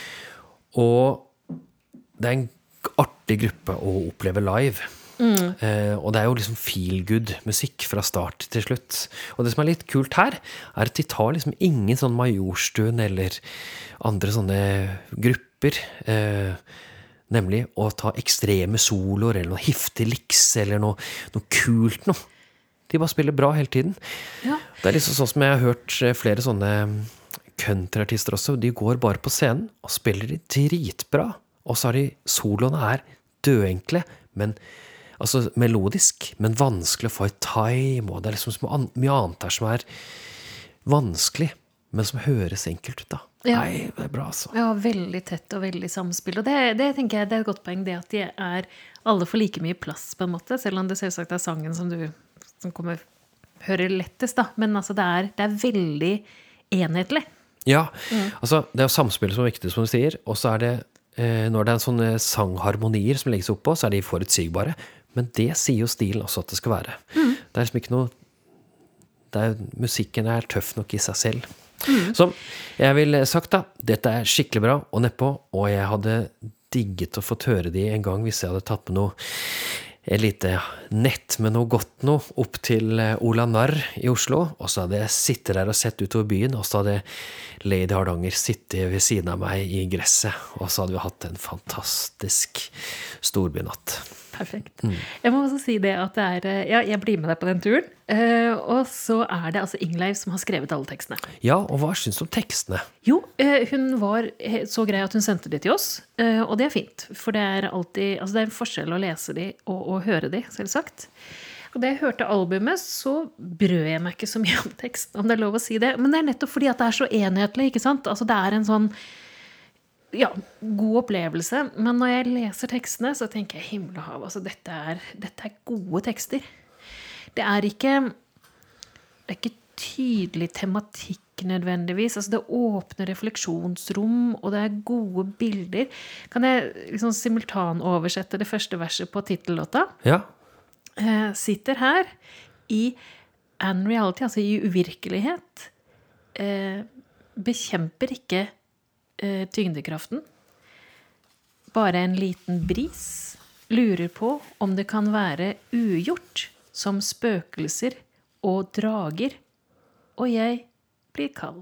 S1: Og det er en artig gruppe å oppleve live. Mm. Eh, og det er jo liksom feel-good musikk fra start til slutt. Og det som er litt kult her, er at de tar liksom ingen sånn Majorstuen eller andre sånne grupper, eh, nemlig å ta ekstreme soloer eller noe hiftig liks eller noe, noe kult noe. De bare spiller bra hele tiden. Ja. Det er liksom sånn som jeg har hørt flere sånne countryartister også, de går bare på scenen og spiller de dritbra. Og så har de, soloene er dødenkle, men altså melodisk, men vanskelig å få i time, og det er liksom an, mye annet her som er vanskelig, men som høres enkelt ut da. Ja. Nei, det er bra altså.
S2: Ja, veldig tett og veldig samspill, og det, det tenker jeg det er et godt poeng, det at de er alle får like mye plass på en måte, selv om det selvsagt er sangen som du som kommer, hører lettest da, men altså det er, det er veldig enhetlig.
S1: Ja, mm. altså det er jo samspill som er viktig som du sier, og så er det eh, når det er en sånne sangharmonier som legges opp på, så er de forutsigbare. Men det sier jo stilen også at det skal være. Mm. Det er liksom ikke noe... Det er, musikken er tøff nok i seg selv. Mm. Så jeg vil sagt da, dette er skikkelig bra og nedpå, og jeg hadde digget å få høre de en gang hvis jeg hadde tatt med noe et lite nett med noe godt noe opp til Ola Narr i Oslo, og så hadde jeg sittet der og sett utover byen, og så hadde Lady Hardanger sittet ved siden av meg i gresset, og så hadde vi hatt en fantastisk storbynatt.
S2: Perfekt. Mm. Jeg må også si det at det er, ja, jeg blir med deg på den turen, uh, og så er det altså Ingleiv som har skrevet alle tekstene.
S1: Ja, og hva synes du om tekstene?
S2: Jo, uh, hun var så grei at hun sendte de til oss, uh, og det er fint, for det er alltid, altså det er en forskjell å lese de og, og høre de, selvsagt. Og da jeg hørte albumet, så brød jeg meg ikke så mye om teksten, om det er lov å si det, men det er nettopp fordi at det er så enhetlig, ikke sant? Altså det er en sånn ja, god opplevelse, men når jeg leser tekstene så tenker jeg himmel og hav, altså dette er, dette er gode tekster. Det er ikke det er ikke tydelig tematikk nødvendigvis, altså det åpner refleksjonsrom, og det er gode bilder. Kan jeg liksom simultan oversette det første verset på titellåta?
S1: Ja.
S2: Eh, sitter her i unreality, altså i uvirkelighet, eh, bekjemper ikke tyngdekraften. Bare en liten bris lurer på om det kan være ugjort som spøkelser og drager, og jeg blir kald.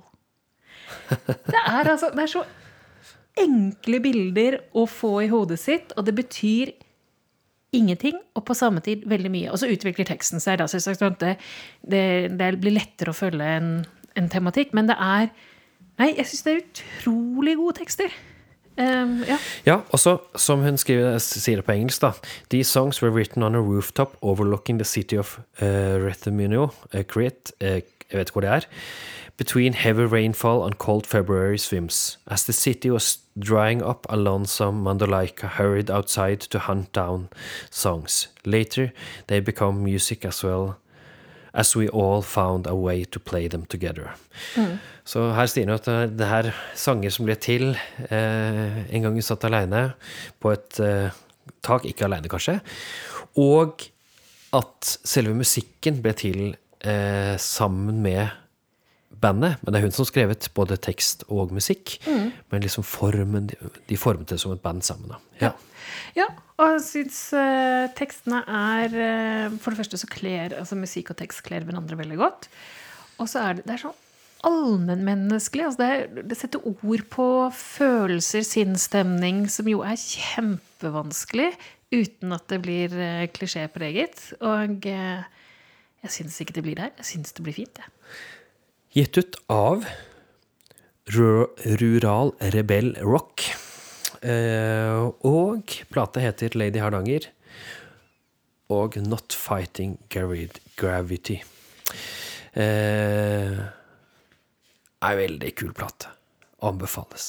S2: Det er altså, det er så enkle bilder å få i hodet sitt, og det betyr ingenting, og på samme tid veldig mye. Og så utvikler teksten seg, da, så det, det, det blir lettere å følge en, en tematikk, men det er Nei, jeg synes det er utrolig gode tekster. Um, ja.
S1: Ja, og så, som hun skriver, sier det på engelsk da, These songs were written on a rooftop overlooking the city of uh, Rethymno, uh, Crete, uh, jeg vet ikke hvor det er, between heavy rainfall and cold February swims. As the city was drying up, a lonesome Mandolaika hurried outside to hunt down songs. Later, they become music as well, as we all found a way to play them together. Mm. Så her sier hun at det her sanger som ble til eh, en gang vi satt alene på et eh, tak, ikke alene kanskje, og at selve musikken ble til eh, sammen med bandet, men det er hun som skrevet både tekst og musikk, mm. men liksom formen, de formet det som et band sammen da. Ja.
S2: Ja, og jeg synes uh, tekstene er, uh, for det første så kler, altså musikk og tekst kler hverandre veldig godt, og så er det, det er så allmennmenneskelig. Altså det, er, det setter ord på følelser, sinnsstemning, som jo er kjempevanskelig, uten at det blir eh, klisjépreget. Og eh, jeg synes ikke det blir der. Jeg synes det blir fint, det.
S1: Gitt ut av Rural Rebel Rock. Eh, og plata heter Lady Hardanger og Not Fighting Gravity. Eh, er veldig kul plate. Anbefales.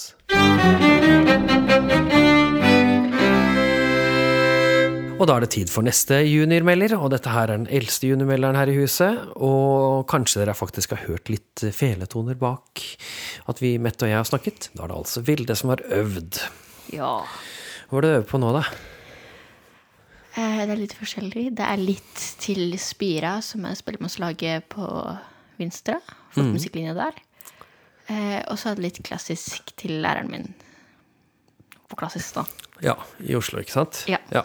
S1: Og da er det tid for neste juniormelder, og dette her er den eldste juniormelderen her i huset, og kanskje dere faktisk har hørt litt feletoner bak at vi, Mette og jeg, har snakket. Da er det altså Vilde som har øvd.
S2: Ja.
S1: Hva er det du øver på nå, da?
S4: Eh, det er litt forskjellig. Det er litt til Spira, som er spillemålslaget på Vinstra. Fått mm. musikklinje der. Eh, og så er det litt klassisk til læreren min. På klassisk, da. Ja,
S1: i Oslo, ikke sant?
S4: Ja.
S1: Ja.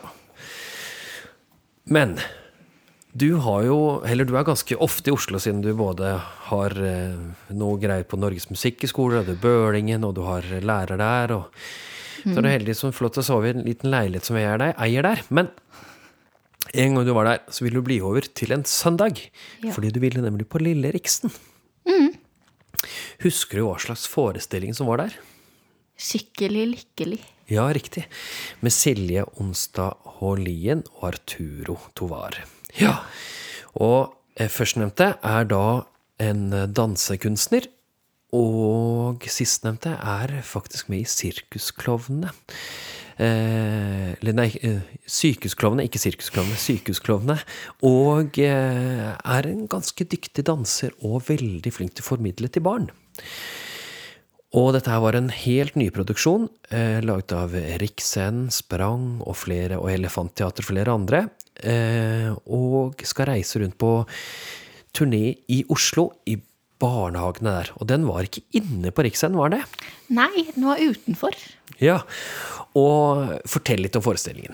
S1: Men du har jo, eller du er ganske ofte i Oslo, siden du både har eh, noe greier på Norges Musikkskole, og du er Bølingen, og du har lærer der, og mm. så er du heldig som får lov til å sove i en liten leilighet som eier, deg, eier der. Men en gang du var der, så ville du bli over til en søndag, ja. Fordi du ville nemlig på Lille Riksen.
S4: Mm.
S1: Husker du hva slags forestilling som var der?
S4: Sykkelig lykkelig.
S1: Ja, riktig. Med Silje Onsdag Hålien og Arturo Tovar. Ja, og førstnevnte er da en dansekunstner, og sistnevnte er faktisk med i Sirkusklovnene. Eh, eller nei, Sykusklovnene, ikke Sirkusklovnene, Sykusklovnene. Og eh, er en ganske dyktig danser og veldig flink til å formidle til barn. Og dette her var en helt ny produksjon, eh, laget av Riksen, Sprang og flere, og Elefantteater og flere andre, eh, og skal reise rundt på turné i Oslo, i barnehagene der. Og den var ikke inne på Riksen, var det?
S4: Nei, den var utenfor.
S1: Ja, og fortell litt om forestillingen.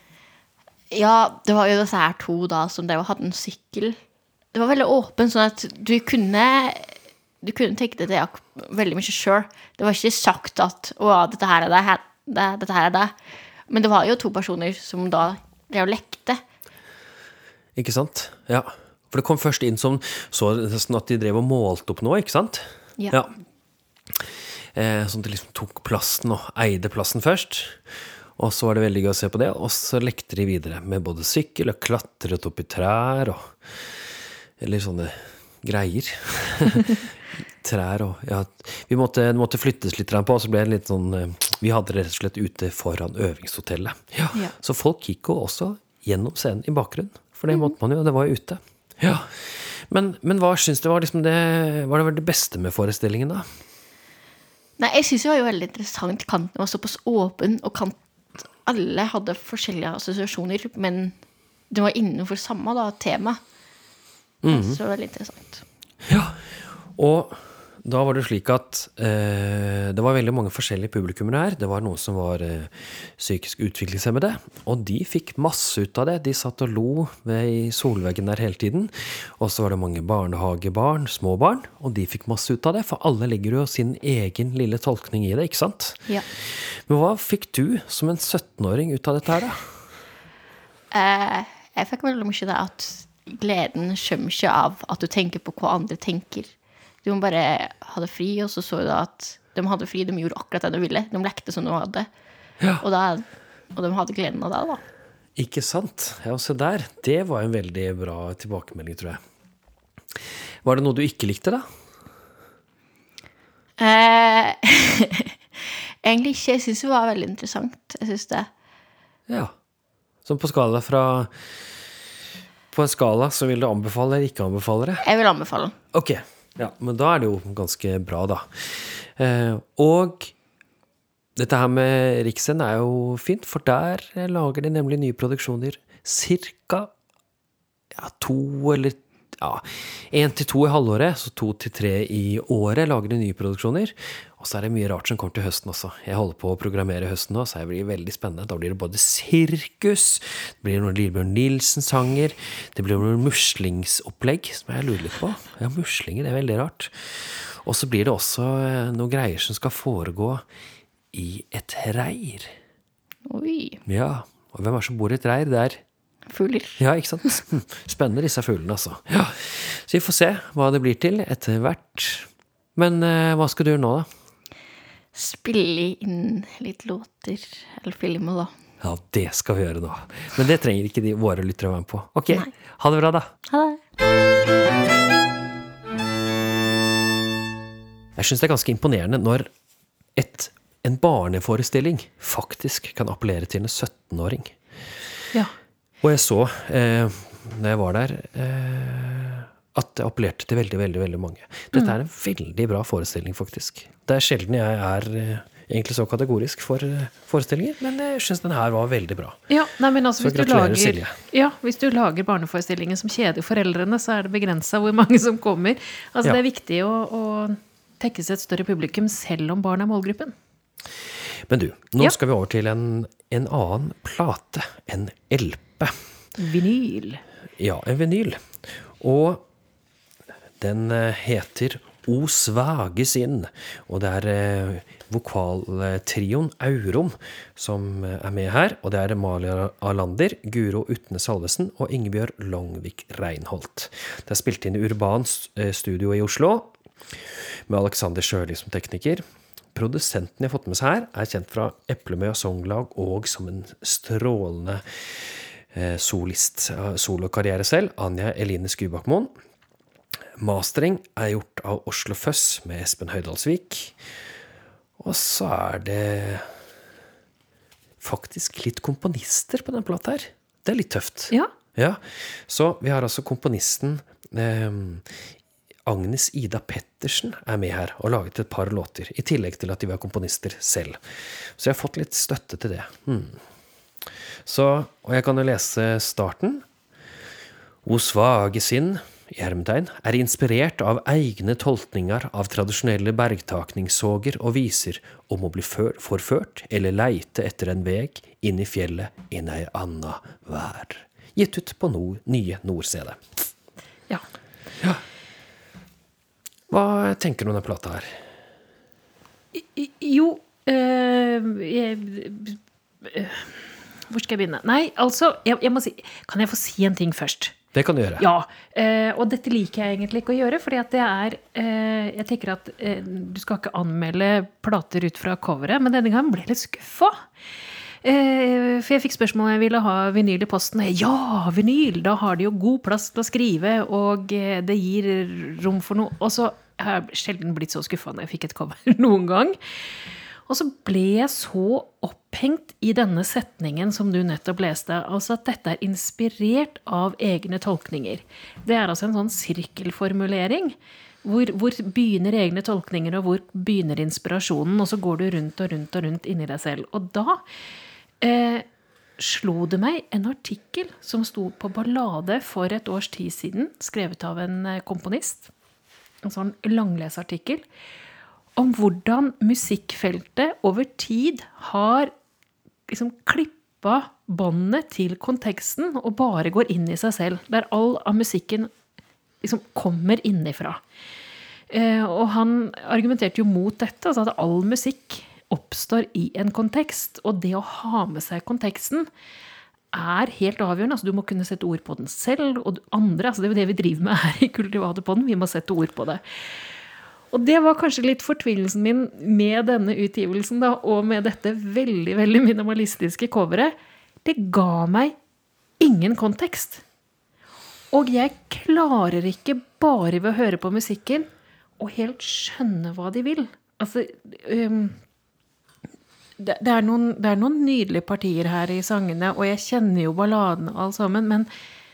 S4: Ja, det var jo disse her to da, som det hadde en sykkel. Det var veldig åpen, sånn at du kunne... Du kunne tenke deg det veldig mye selv. Det var ikke sagt at å, dette her er det, her, det, dette her er det. Men det var jo to personer som da drev og lekte.
S1: Ikke sant? Ja. For det kom først inn som så sånn at de drev og målte opp noe, ikke sant?
S4: Ja.
S1: Ja. Eh, sånn at de liksom tok plassen og eide plassen først. Og så var det veldig gøy å se på det. Og så lekte de videre med både sykkel og klatret opp i trær og eller sånne greier. Trær og ja, vi måtte, måtte flyttes litt på, og så ble det litt sånn, vi hadde det rett og slett ute foran øvingshotellet. Ja.
S4: Ja.
S1: Så folk gikk jo også gjennom scenen i bakgrunnen, for det måtte man jo, det var jo ute. Ja. Men, men hva synes du var liksom det, var det vel det beste med forestillingen da?
S4: Nei, jeg synes det var jo veldig interessant. Kanten var såpass åpen, og kant, alle hadde forskjellige assosiasjoner, men det var innenfor samme da, tema. Mm. Så det var veldig interessant.
S1: Ja, og da var det slik at eh, det var veldig mange forskjellige publikummere her. Det var noen som var eh, psykisk utviklingshemmede, og de fikk masse ut av det. De satt og lo ved i solveggen der hele tiden. Og så var det mange barnehagebarn, små barn, og de fikk masse ut av det, for alle legger jo sin egen lille tolkning i det, ikke sant?
S4: Ja.
S1: Men hva fikk du som en sytten-åring ut av dette her da?
S4: Eh, jeg fikk veldig mye det at gleden kommer ikke av at du tenker på hva andre tenker. Du må bare ha det fri, og så så du at de hadde fri, de gjorde akkurat det de ville. De lekte som de hadde.
S1: Ja.
S4: Og, da, og de hadde gleden av det da.
S1: Ikke sant? Ja, se der. Det var en veldig bra tilbakemelding, tror jeg. Var det noe du ikke likte da?
S4: Eh, egentlig ikke. Jeg synes det var veldig interessant. Jeg synes det.
S1: Ja. Som på skala fra... På en skala, så vil du anbefale eller ikke anbefale det?
S4: Jeg vil anbefale.
S1: Ok, ja, men da er det jo ganske bra da. Eh, og dette her med Riksen er jo fint, for der lager de nemlig nye produksjoner cirka ja, to eller ja, en til to i halvåret, så to til tre i året lager de nye produksjoner. Og så er det mye rart som kommer til høsten også. Jeg holder på å programmere høsten nå, så det blir veldig spennende. Da blir det både sirkus, det blir noen Lillebjørn Nilsen-sanger, det blir noen muslingsopplegg, som jeg lurer litt på. Ja, muslinger, det er veldig rart. Og så blir det også eh, noen greier som skal foregå i et reir.
S4: Oi,
S1: Ja, og hvem er det som bor i et reir der?
S4: fugler.
S1: Ja, ikke sant? Hm, Spennende disse fuglene, altså. Ja. Så vi får se hva det blir til etter hvert. Men eh, hva skal du gjøre nå, da?
S4: Spille inn litt låter, eller filme da.
S1: Ja, det skal vi gjøre nå. Men det trenger ikke de våre lyttere å være med på. Ok,
S4: Nei.
S1: ha det bra da.
S4: Ha det.
S1: Jeg synes det er ganske imponerende når et, en barneforestilling faktisk kan appellere til en syttenåring.
S2: Ja.
S1: Og jeg så, eh, når jeg var der, eh, at det appellerte til veldig, veldig, veldig mange. Dette er en veldig bra forestilling, faktisk. Det er sjelden jeg er eh, egentlig så kategorisk for eh, forestillinger, men jeg synes den her var veldig bra.
S2: Ja, nei, men altså,
S1: Så
S2: hvis du,
S1: gratulerer,
S2: lager,
S1: Silje.
S2: ja, hvis du lager barneforestillinger som kjeder foreldrene, så er det begrenset hvor mange som kommer. Altså,
S1: Ja.
S2: det er viktig å, å tekkes et større publikum, selv om barn er målgruppen.
S1: Men du, nå
S2: Ja.
S1: skal vi over til en, en annen plate, en L P.
S2: Vinyl.
S1: Ja, en vinyl. Og den eh, heter O svage sinn, og det er eh, vokaltrioen Aurum som eh, er med her, og det er Amalie Alander, Guro Utne Salvesen og Ingebjørg Longvik Reinholdt. Det er spilt inn i Urban eh, Studio i Oslo, med Alexander Sjøli som tekniker. Produsenten jeg har fått med seg her er kjent fra Eplemø Songlag og som en strålende eh, solist, eh, solokarriere selv, Anja Eline Skubakmoen. Mastering er gjort av Oslo Føss med Espen Høydalsvik. Og så er det faktisk litt komponister på den plata her. Det er litt tøft.
S2: Ja.
S1: Ja, så vi har altså komponisten eh, Agnes Ida Pettersen er med her og laget et par låter, i tillegg til at de var komponister selv. Så jeg har fått litt støtte til det. Hmm. Så, og jeg kan jo lese starten. O svage sinn, i hermetegn, er inspirert av egne tolkninger av tradisjonelle bergtakningssåger og viser om å bli før, forført eller leite etter en veg inn i fjellet inn ei anna vær. Gitt ut på nord, nye Nord-C D.
S2: Ja.
S1: Ja. Hva tenker du om den plata her?
S2: I- i- Jo, øh, jeg, øh, hvor skal jeg begynne? Nei, altså, jeg, jeg må si, kan jeg få si en ting først?
S1: Det kan du gjøre.
S2: Ja, eh, og dette liker jeg egentlig ikke å gjøre, fordi at det er, eh, jeg tenker at eh, du skal ikke anmelde plater ut fra coveret, men denne gangen ble jeg litt skuffet. Eh, for jeg fikk spørsmål om jeg ville ha vinyl i posten. Ja, vinyl, da har de jo god plass til å skrive, og eh, det gir rom for noe. Og så har jeg sjelden blitt så skuffet når jeg fikk et cover noen gang. Og så ble jeg så opphengt i denne setningen som du nettopp leste, altså at dette er inspirert av egne tolkninger. Det er altså en sånn sirkelformulering, hvor, hvor begynner egne tolkninger, og hvor begynner inspirasjonen, og så går du rundt og rundt og rundt inni deg selv. Og da eh, slo det meg en artikkel som sto på Ballade for et års tid siden, skrevet av en eh, komponist, en sånn langleseartikkel, om hvordan musikkfeltet over tid har liksom klippet båndet til konteksten og bare går inn i seg selv, der all av musikken liksom kommer innifra. Eh, og han argumenterte jo mot dette, altså at all musikk oppstår i en kontekst, og det å ha med seg konteksten er helt avgjørende. Altså, du må kunne sette ord på den selv, og andre, altså det er jo det vi driver med her i Kultivatet på den, vi må sette ord på det. Og det var kanskje litt fortvilelsen min med denne utgivelsen da, og med dette veldig, veldig minimalistiske coveret. Det ga meg ingen kontekst. Og jeg klarer ikke bare ved å høre på musikken og helt skjønne hva de vil. Altså, um, det, det, er noen, det er noen nydelige partier her i sangene, og jeg kjenner jo balladen og alt sammen, men,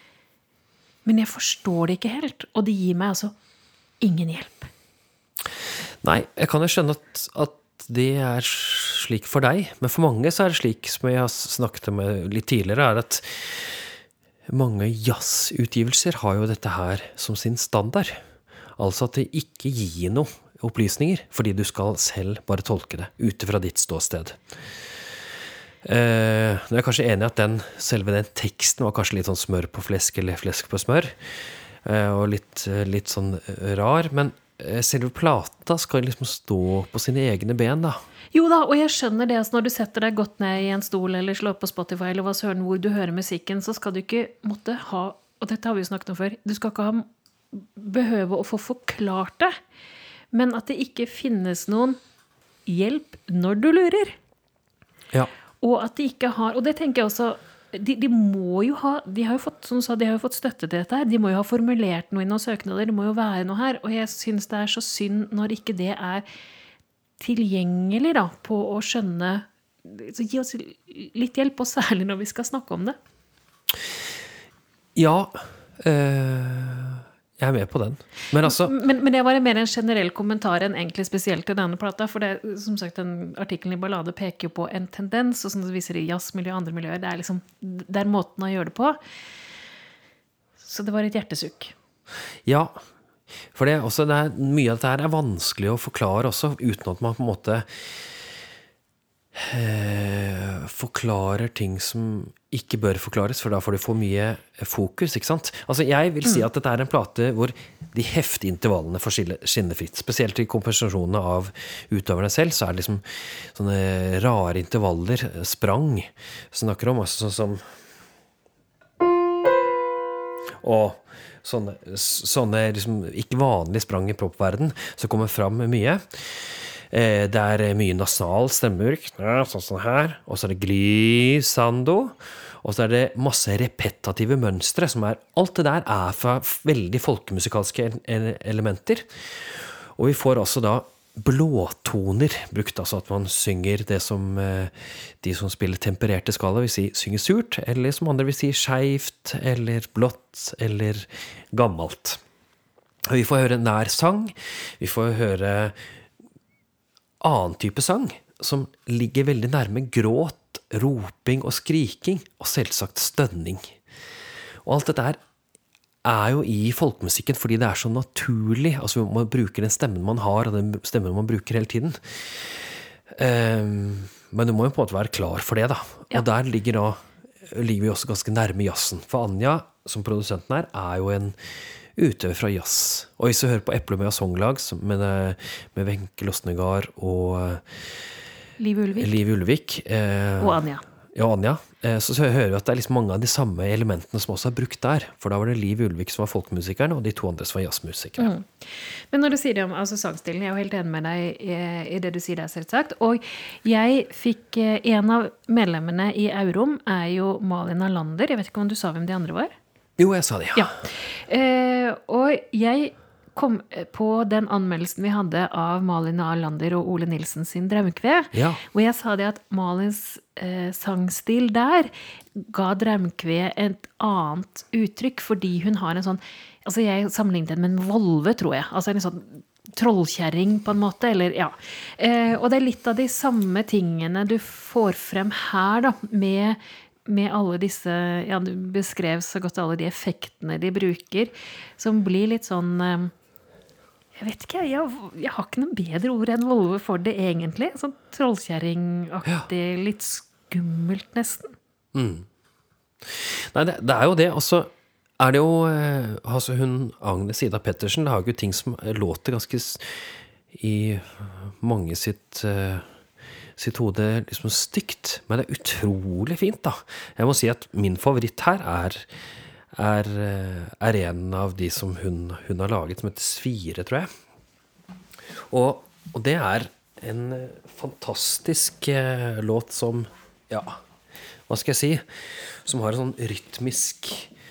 S2: men jeg forstår det ikke helt, og det gir meg altså ingen hjelp.
S1: Nei, jeg kan jo skjønne at, at det er slik for deg, men for mange så er det slik, som jeg har snakket om litt tidligere, er at mange jazzutgivelser har jo dette her som sin standard. Altså at det ikke gir noe opplysninger, fordi du skal selv bare tolke det, utifra ditt ståsted. Eh, nå er jeg kanskje enig i at den, selve den teksten var kanskje litt sånn smør på flesk, eller flesk på smør, eh, og litt, litt sånn rar, men eh, selve plata skal liksom stå på sine egne ben, da.
S2: Jo da, og jeg skjønner det, altså når du setter deg godt ned i en stol eller slår på Spotify eller hva søren hvor du hører musikken, så skal du ikke måtte ha, og dette har vi jo snakket om før, du skal ikke ha, behøve å få forklart det, men at det ikke finnes noen hjelp når du lurer.
S1: Ja.
S2: Og at de ikke har, og det tenker jeg også, de, de må jo ha, de har jo fått, som du sa, de har jo fått støtte til dette her, de må jo ha formulert noe i noen søknader, det må jo være noe her, og jeg synes det er så synd når ikke det er tilgjengelig da, på å skjønne, så gi oss litt hjelp, og særlig når vi skal snakke om det.
S1: Ja, øh, jeg er med på den. Men altså...
S2: Men, men det var mer en generell kommentar enn egentlig spesielt til denne plata, for det, som sagt, den artikkelen i Ballade peker jo på en tendens, og som det viser i jazzmiljø og andre miljøer, det er liksom, det er måten å gjøre det på. Så det var et hjertesukk.
S1: Ja, for det er også, det er, mye av dette her er vanskelig å forklare også, uten at man på en måte eh, forklarer ting som ikke bør forklares, for da får du for mye fokus, ikke sant? Altså, jeg vil si at dette er en plate hvor de heftige intervallene får skille, skinne fritt, spesielt i kompensasjonene av utøverne selv, så er det liksom sånne rare intervaller, sprang, snakker om, altså sånn som og sånne, sånne liksom, ikke vanlige sprang i proppverden som kommer fram mye. Eh, det er mye nasal stemmebruk, sånn sånn her, og så er det glissando, og så er det masse repetative mønstre, som er, alt det der er fra veldig folkemusikalske elementer. Og vi får også da blåtoner brukt, altså at man synger det som de som spiller tempererte skala vil si synger surt, eller som andre vil si skjevt, eller blått, eller gammelt. Og vi får høre nær sang, vi får høre annen type sang, som ligger veldig nærme gråt, roping og skriking, og selvsagt stønning. Og alt dette her er jo i folkemusikken, fordi det er så naturlig, altså man bruker den stemmen man har, og den stemmen man bruker hele tiden. Um, men du må jo på en måte være klar for det da. Ja. Og der ligger, da, ligger vi også ganske nærme jazzen. For Anja, som produsenten her, er jo en utøver fra jazz. Og hvis du hører på Eplemøya Songlag, med, med Wenche Losnegard og
S2: Liv Ulvik,
S1: Liv Ulvik eh,
S2: og Anja.
S1: Ja, Anja. Så, så hører vi at det er liksom mange av de samme elementene som også er brukt der. For da var det Liv Ulvik som var folkemusikeren, og de to andre som var jazzmusikere.
S2: Mm. Men når du sier det om altså, sangstilen, jeg er jo helt enig med deg i, i det du sier der, selvsagt. Og jeg fikk, en av medlemmene i Aurum er jo Malin Alander. Jeg vet ikke om du sa hvem de andre var?
S1: Jo, jeg sa det, ja.
S2: ja. Eh, og jeg kom på den anmeldelsen vi hadde av Malin Alander og Ole Nilsen sin Draumkve,
S1: ja.
S2: hvor jeg sa det at Malins eh, sangstil der ga Draumkve et annet uttrykk, fordi hun har en sånn, altså jeg sammenlignet den med en volve, tror jeg, altså en sånn trollkjerring på en måte, eller ja. Eh, og det er litt av de samme tingene du får frem her da, med, med alle disse, ja, du beskrev så godt alle de effektene de bruker, som blir litt sånn, eh, jeg vet ikke, jeg, jeg har ikke noen bedre ord enn volve for det egentlig, sånn trollkjerringaktig, ja. Litt skummelt nesten.
S1: Mm. Nei, det, det er jo det, og så er det jo, altså hun, Agnes Ida Pettersen, lager jo ting som låter ganske i mange sitt, sitt hode liksom stygt, men det er utrolig fint da. Jeg må si at min favoritt her er Er, er en av de som hun, hun har laget, som heter Svire, tror jeg. Og, og det er en fantastisk eh, låt som, ja, hva skal jeg si, som har en sånn rytmisk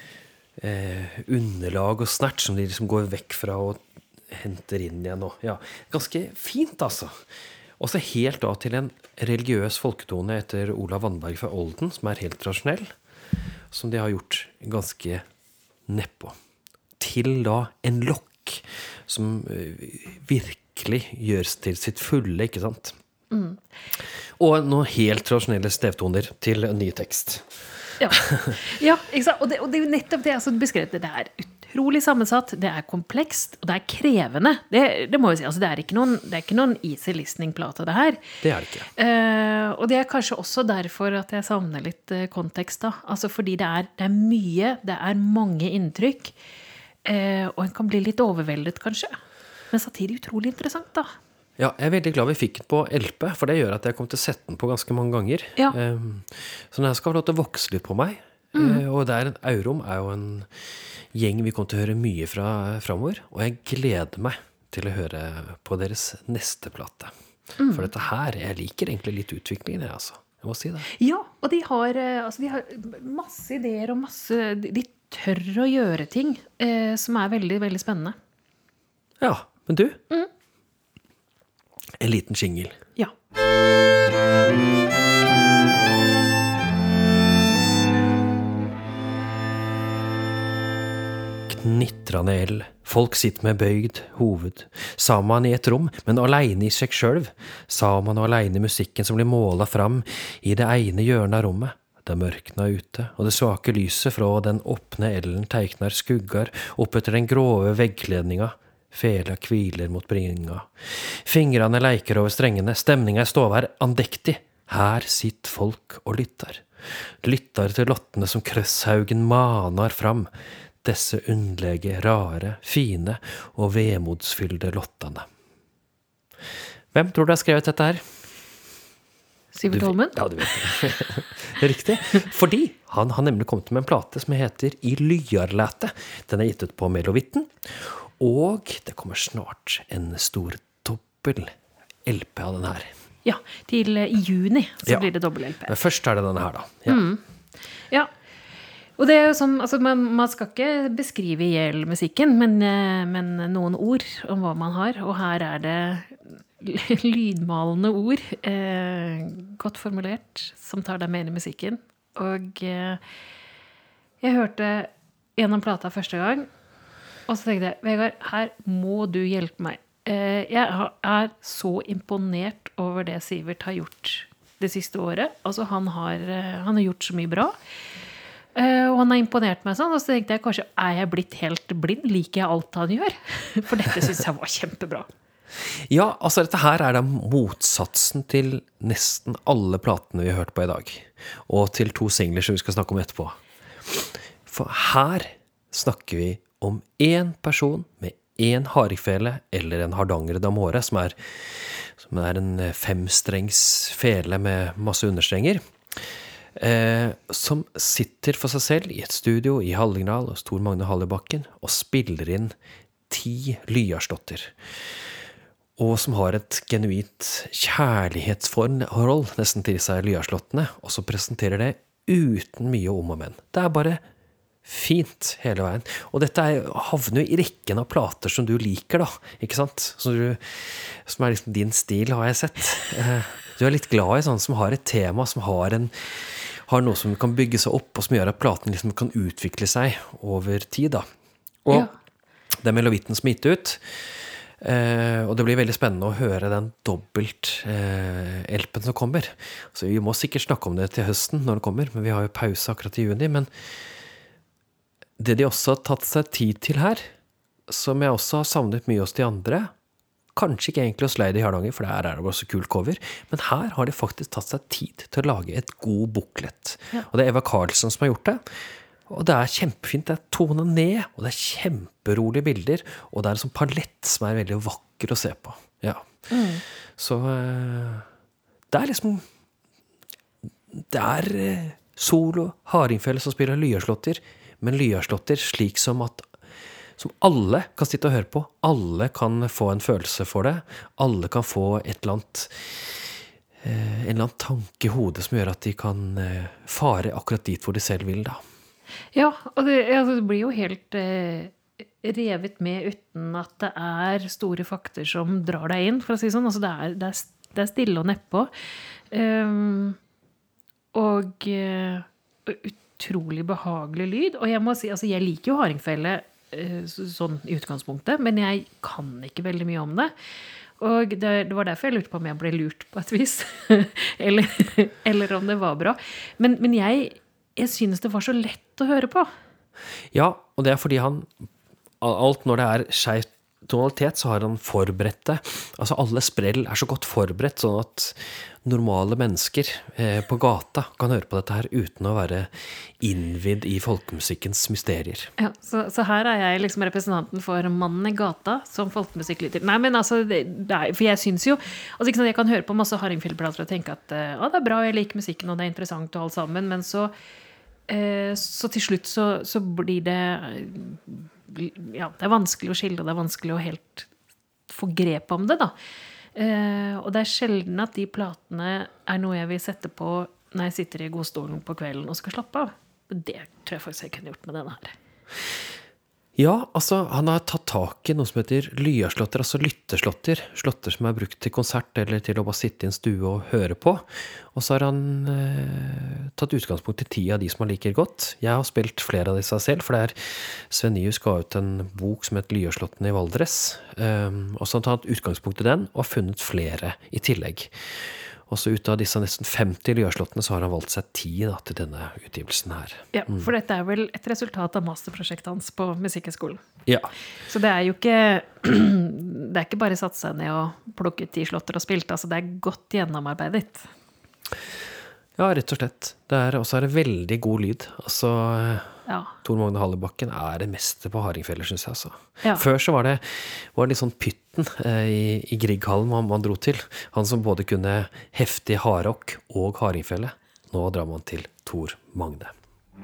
S1: eh, underlag og snert, som de liksom går vekk fra og henter inn igjen. Og, ja, ganske fint, altså. Også helt da til en religiøs folketone etter Olav Wannberg fra Olden, som er helt tradisjonell, som de har gjort ganske nedpå. Til da en lokk som virkelig gjøres til sitt fulle, ikke sant? Mm. Og noen helt tradisjonelle stevtoner til en ny tekst.
S2: Ja, ja ikke sant? Og, det, og det er jo nettopp det altså, beskrevet. Det er utrolig sammensatt, det er komplekst, og det er krevende. Det, det må jeg si, altså, det er ikke noen, det er ikke noen easy listening-plate det her.
S1: Det er det ikke.
S2: Uh, og det er kanskje også derfor at jeg savner litt uh, kontekst da. Altså fordi det er, det er mye, det er mange inntrykk, uh, og en kan bli litt overveldet kanskje. men samtidig utrolig interessant da.
S1: Ja, jeg er veldig glad vi fikk den på L P, for det gjør at jeg kommer til å sette den på ganske mange ganger.
S2: Ja.
S1: Um, så den her skal få lov til å vokse litt på meg. Mm. Uh, og der en Aurum er jo en gjeng vi kommer til å høre mye fra fremover, og jeg gleder meg til å høre på deres neste plate. Mm. For dette her, jeg liker egentlig litt utviklingen, jeg altså. Jeg må si det.
S2: Ja, og de har, altså, de har masse ideer og masse, de tør å gjøre ting eh, som er veldig, veldig spennende.
S1: Ja, men du?
S2: Mm.
S1: En liten jingle.
S2: Ja.
S1: Knitrende el. Folk sitter med bøyd hoved. Sammen i et rom, men alene i seg selv. Sammen og alene i musikken som blir målet fram i det ene hjørnet av rommet. Det mørkna ute, og det svake lyset fra den åpne ellen teiknar skuggar opp etter den grove veggledninga. Fela kviler mot bringa. Fingrene leker over strengene, stemninga i stova er andektig. Her sitter folk og lytter. Lytter til lottene som krøsshaugen manar fram. Desse underlige, rare, fine og vemodsfyllde lottene. Hvem tror du har skrevet dette her?
S2: Sivert Holmen?
S1: Ja, du vet det. Riktig. Fordi han har nemlig kommet med en plate som heter I Lyarlæte. Den er gitt ut på Melovitten. Og det kommer snart en stor dobbel L P av den her.
S2: Ja, til i juni så
S1: ja.
S2: blir det dobbel L P.
S1: Men først er det denne her da. Ja.
S2: Mm. Ja. Og det er jo som, altså man, man skal ikke beskrive i hjel musikken, men, men noen ord om hva man har. Og her er det lydmalende ord, eh, godt formulert, som tar deg med inn i musikken. Og eh, jeg hørte gjennom plata første gang, og så tenkte jeg, Vegard, her må du hjelpe meg. Eh, jeg er så imponert over det Sivert har gjort det siste året. Altså han har, han har gjort så mye bra. Uh, og han har imponert meg sånn, og så tenkte jeg, kanskje er jeg blitt helt blind, liker jeg alt han gjør? For dette synes jeg var kjempebra.
S1: Ja, altså dette her er da motsatsen til nesten alle platene vi har hørt på i dag. Og til to singler som vi skal snakke om etterpå. For her snakker vi om en person med en harifele eller en hardanger damore, som er, som er en femstrengs fele med masse understrenger. Eh, som sitter for seg selv i et studio i Hallingdal og Stor Magne Hallebakken og spiller inn ti Lyarslåtter. Og som har et genuint kjærlighetsforhold nesten til disse Lyarslåttene, og så presenterer det uten mye om og men. Det er bare fint hele veien. Og dette er, havner jo i rekken av plater som du liker da, ikke sant? Som, du, som er liksom din stil, har jeg sett. Eh, du er litt glad i sånn som har et tema, som har en har noe som kan bygge seg opp, og som gjør at platen liksom kan utvikle seg over tid da. Og ja. Det er Melovitten som er gitt ut, eh, og det blir veldig spennende å høre den dobbelt eh, L P-en som kommer. Så vi må sikkert snakke om det til høsten når den kommer, men vi har jo pause akkurat i juni, men det de også har tatt seg tid til her, som jeg også har savnet mye hos de andre, kanskje ikke egentlig hos Lady Hardanger, for der er det bare så kul cover, men her har de faktisk tatt seg tid til å lage et god booklet. Ja. Og det er Eva Karlsson som har gjort det, og det er kjempefint, det er tonet ned, og det er kjemperolige bilder, og det er en sånn palett som er veldig vakker å se på. Ja. Mm. Så det er liksom, det er solo hardingfele som spiller Lyarslåtter, men Lyarslåtter slik som at som alle kan sitte og høre på. Alle kan få en følelse for det. Alle kan få et eller annet, en eller annen tanke i hodet som gjør at de kan fare akkurat dit hvor de selv vil da.
S2: Ja, og det, altså, det blir jo helt eh, revet med uten at det er store fakter som drar deg inn, for å si sånn. Altså, det er, det er, det er stille og nedpå. Um, og uh, utrolig behagelig lyd. Og jeg må si, altså, jeg liker jo hardingfele sånn i utgangspunktet, men jeg kan ikke veldig mye om det. Og det, det var derfor jeg lurte på om jeg ble lurt på et vis, eller, eller om det var bra. Men, men jeg, jeg synes det var så lett å høre på.
S1: Ja, og det er fordi han, alt når det er skjevt tonalitet så har han forberedt det. Altså alle sprell er så godt forberedt, sånn at normale mennesker eh, på gata kan høre på dette her uten å være innvidd i folkemusikkens mysterier.
S2: Ja, så, så her er jeg liksom representanten for mannen i gata som folkemusikklytter. Nei, men altså, det, det er, for jeg synes jo, altså ikke sant, jeg kan høre på masse Hardingfele-plater og tenke at ja, det er bra, jeg liker musikken og det er interessant og alt sammen, men så, eh, så til slutt så, så blir det ja, det er vanskelig å skille, og det er vanskelig å helt få grep om det, da. Eh, og det er sjelden at de platene er noe jeg vil sette på når jeg sitter i godstolen på kvelden og skal slappe av. Det tror jeg faktisk jeg kunne gjort med denne her.
S1: Ja, altså, han har tatt tak i noe som heter lyaslåtter, altså lytteslåtter. Slåtter som er brukt til konsert eller til å bare sitte i en stue og høre på. Og så har han eh, tatt utgangspunkt i ti av de som han liker godt. Jeg har spilt flere av disse selv, for det er Sven Nyhus ga ut en bok som heter Lyaslåttene i Valdres. Um, og så har han tatt utgangspunkt i den og har funnet flere i tillegg. Og så ut av disse nesten femti lyaslåttene så har han valgt seg ti da, til denne utgivelsen her.
S2: Ja, for dette er vel et resultat av masterprosjektet hans på Musikkhøgskolen.
S1: Ja.
S2: Så det er jo ikke, det er ikke bare satt seg ned og plukket ti slåtter og spilt, altså det er godt gjennomarbeidet.
S1: Ja, rett og slett. Det er, også er det veldig god lyd. Altså,
S2: ja.
S1: Tor Magne Hallebakken er det meste på Hardingfele, synes jeg. Altså.
S2: Ja.
S1: Før så var det, var det litt sånn pytten eh, i, i Grieghallen man, man dro til. Han som både kunne heftig hardrock og Hardingfele. Nå drar man til Tor Magne.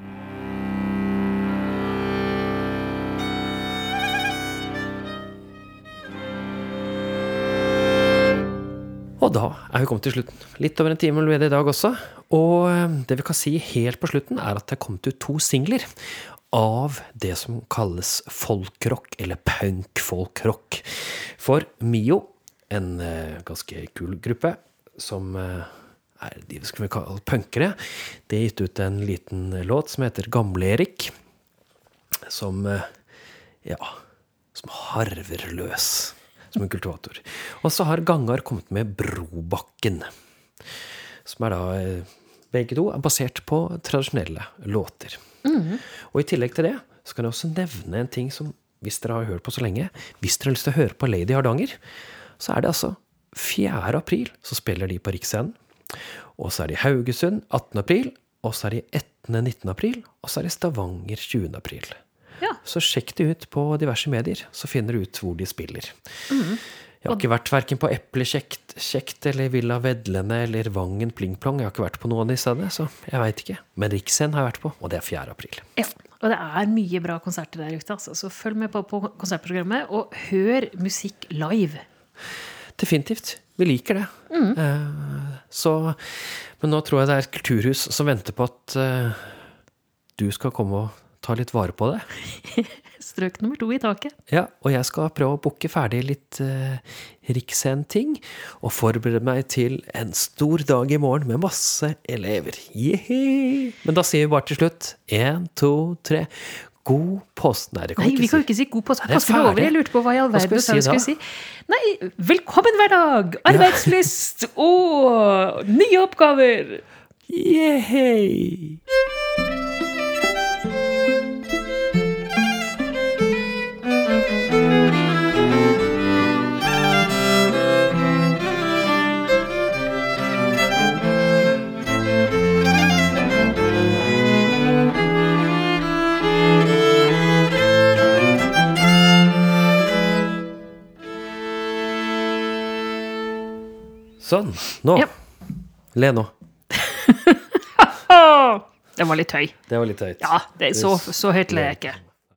S1: Og da er vi kommet til slutten. Litt over en time ble det i dag også. Og det vi kan si helt på slutten er at det er kommet ut to singler av det som kalles folkrock, eller punk-folkrock. For Mio, en uh, ganske kul gruppe, som uh, er de skal vi kalle punkere, det har gitt ut en liten låt som heter Gamle Erik, som, uh, ja, som harver løs. Som en kultivator. Og så har Gangar kommet med Brobakken, som er da, begge to er basert på tradisjonelle låter. Mm. Og i tillegg til det, så kan jeg også nevne en ting som, hvis dere har hørt på så lenge, hvis dere har lyst til å høre på Lady Hardanger, så er det altså fjerde april, så spiller de på Riksscenen, og så er det i Haugesund attende april, og så er det ettende nittende april, og så er det Stavanger tjuende april. Ja. Så sjekk det ut på diverse medier, så finner du ut hvor de spiller. Mm. Jeg har ikke vært hverken på Eplekjekt, Kjekt, eller Villa Vedlene, eller Vangen Plingplong. Jeg har ikke vært på noen av de stedene, så jeg vet ikke. Men Riksscenen har jeg vært på, og det er fjerde april.
S2: Ja, og det er mye bra konserter der ute, altså. Så følg med på, på konsertprogrammet, og hør musikk live.
S1: Definitivt. Vi liker det. Mm. Uh, så, men nå tror jeg det er et kulturhus som venter på at uh, du skal komme og ta litt vare på det.
S2: Strøk nummer to i taket.
S1: Ja, og jeg skal prøve å bukke ferdig litt uh, Riksscenen-ting, og forberede meg til en stor dag i morgen med masse elever. Yehe! Men da sier vi bare til slutt, en, to, tre, god påske. Nei, det kan
S2: Nei, vi kan jo ikke si god påske. Påsken er over. Jeg lurte på hva i all verden
S1: si
S2: skulle si. Nei, velkommen hver dag! Arbeidslyst ja. Og nye oppgaver!
S1: Yehe! Sånn, nå. Ja. Le nå.
S2: Det var litt høy.
S1: Det var litt høyt.
S2: Ja, det er så, så høyt le jeg ikke.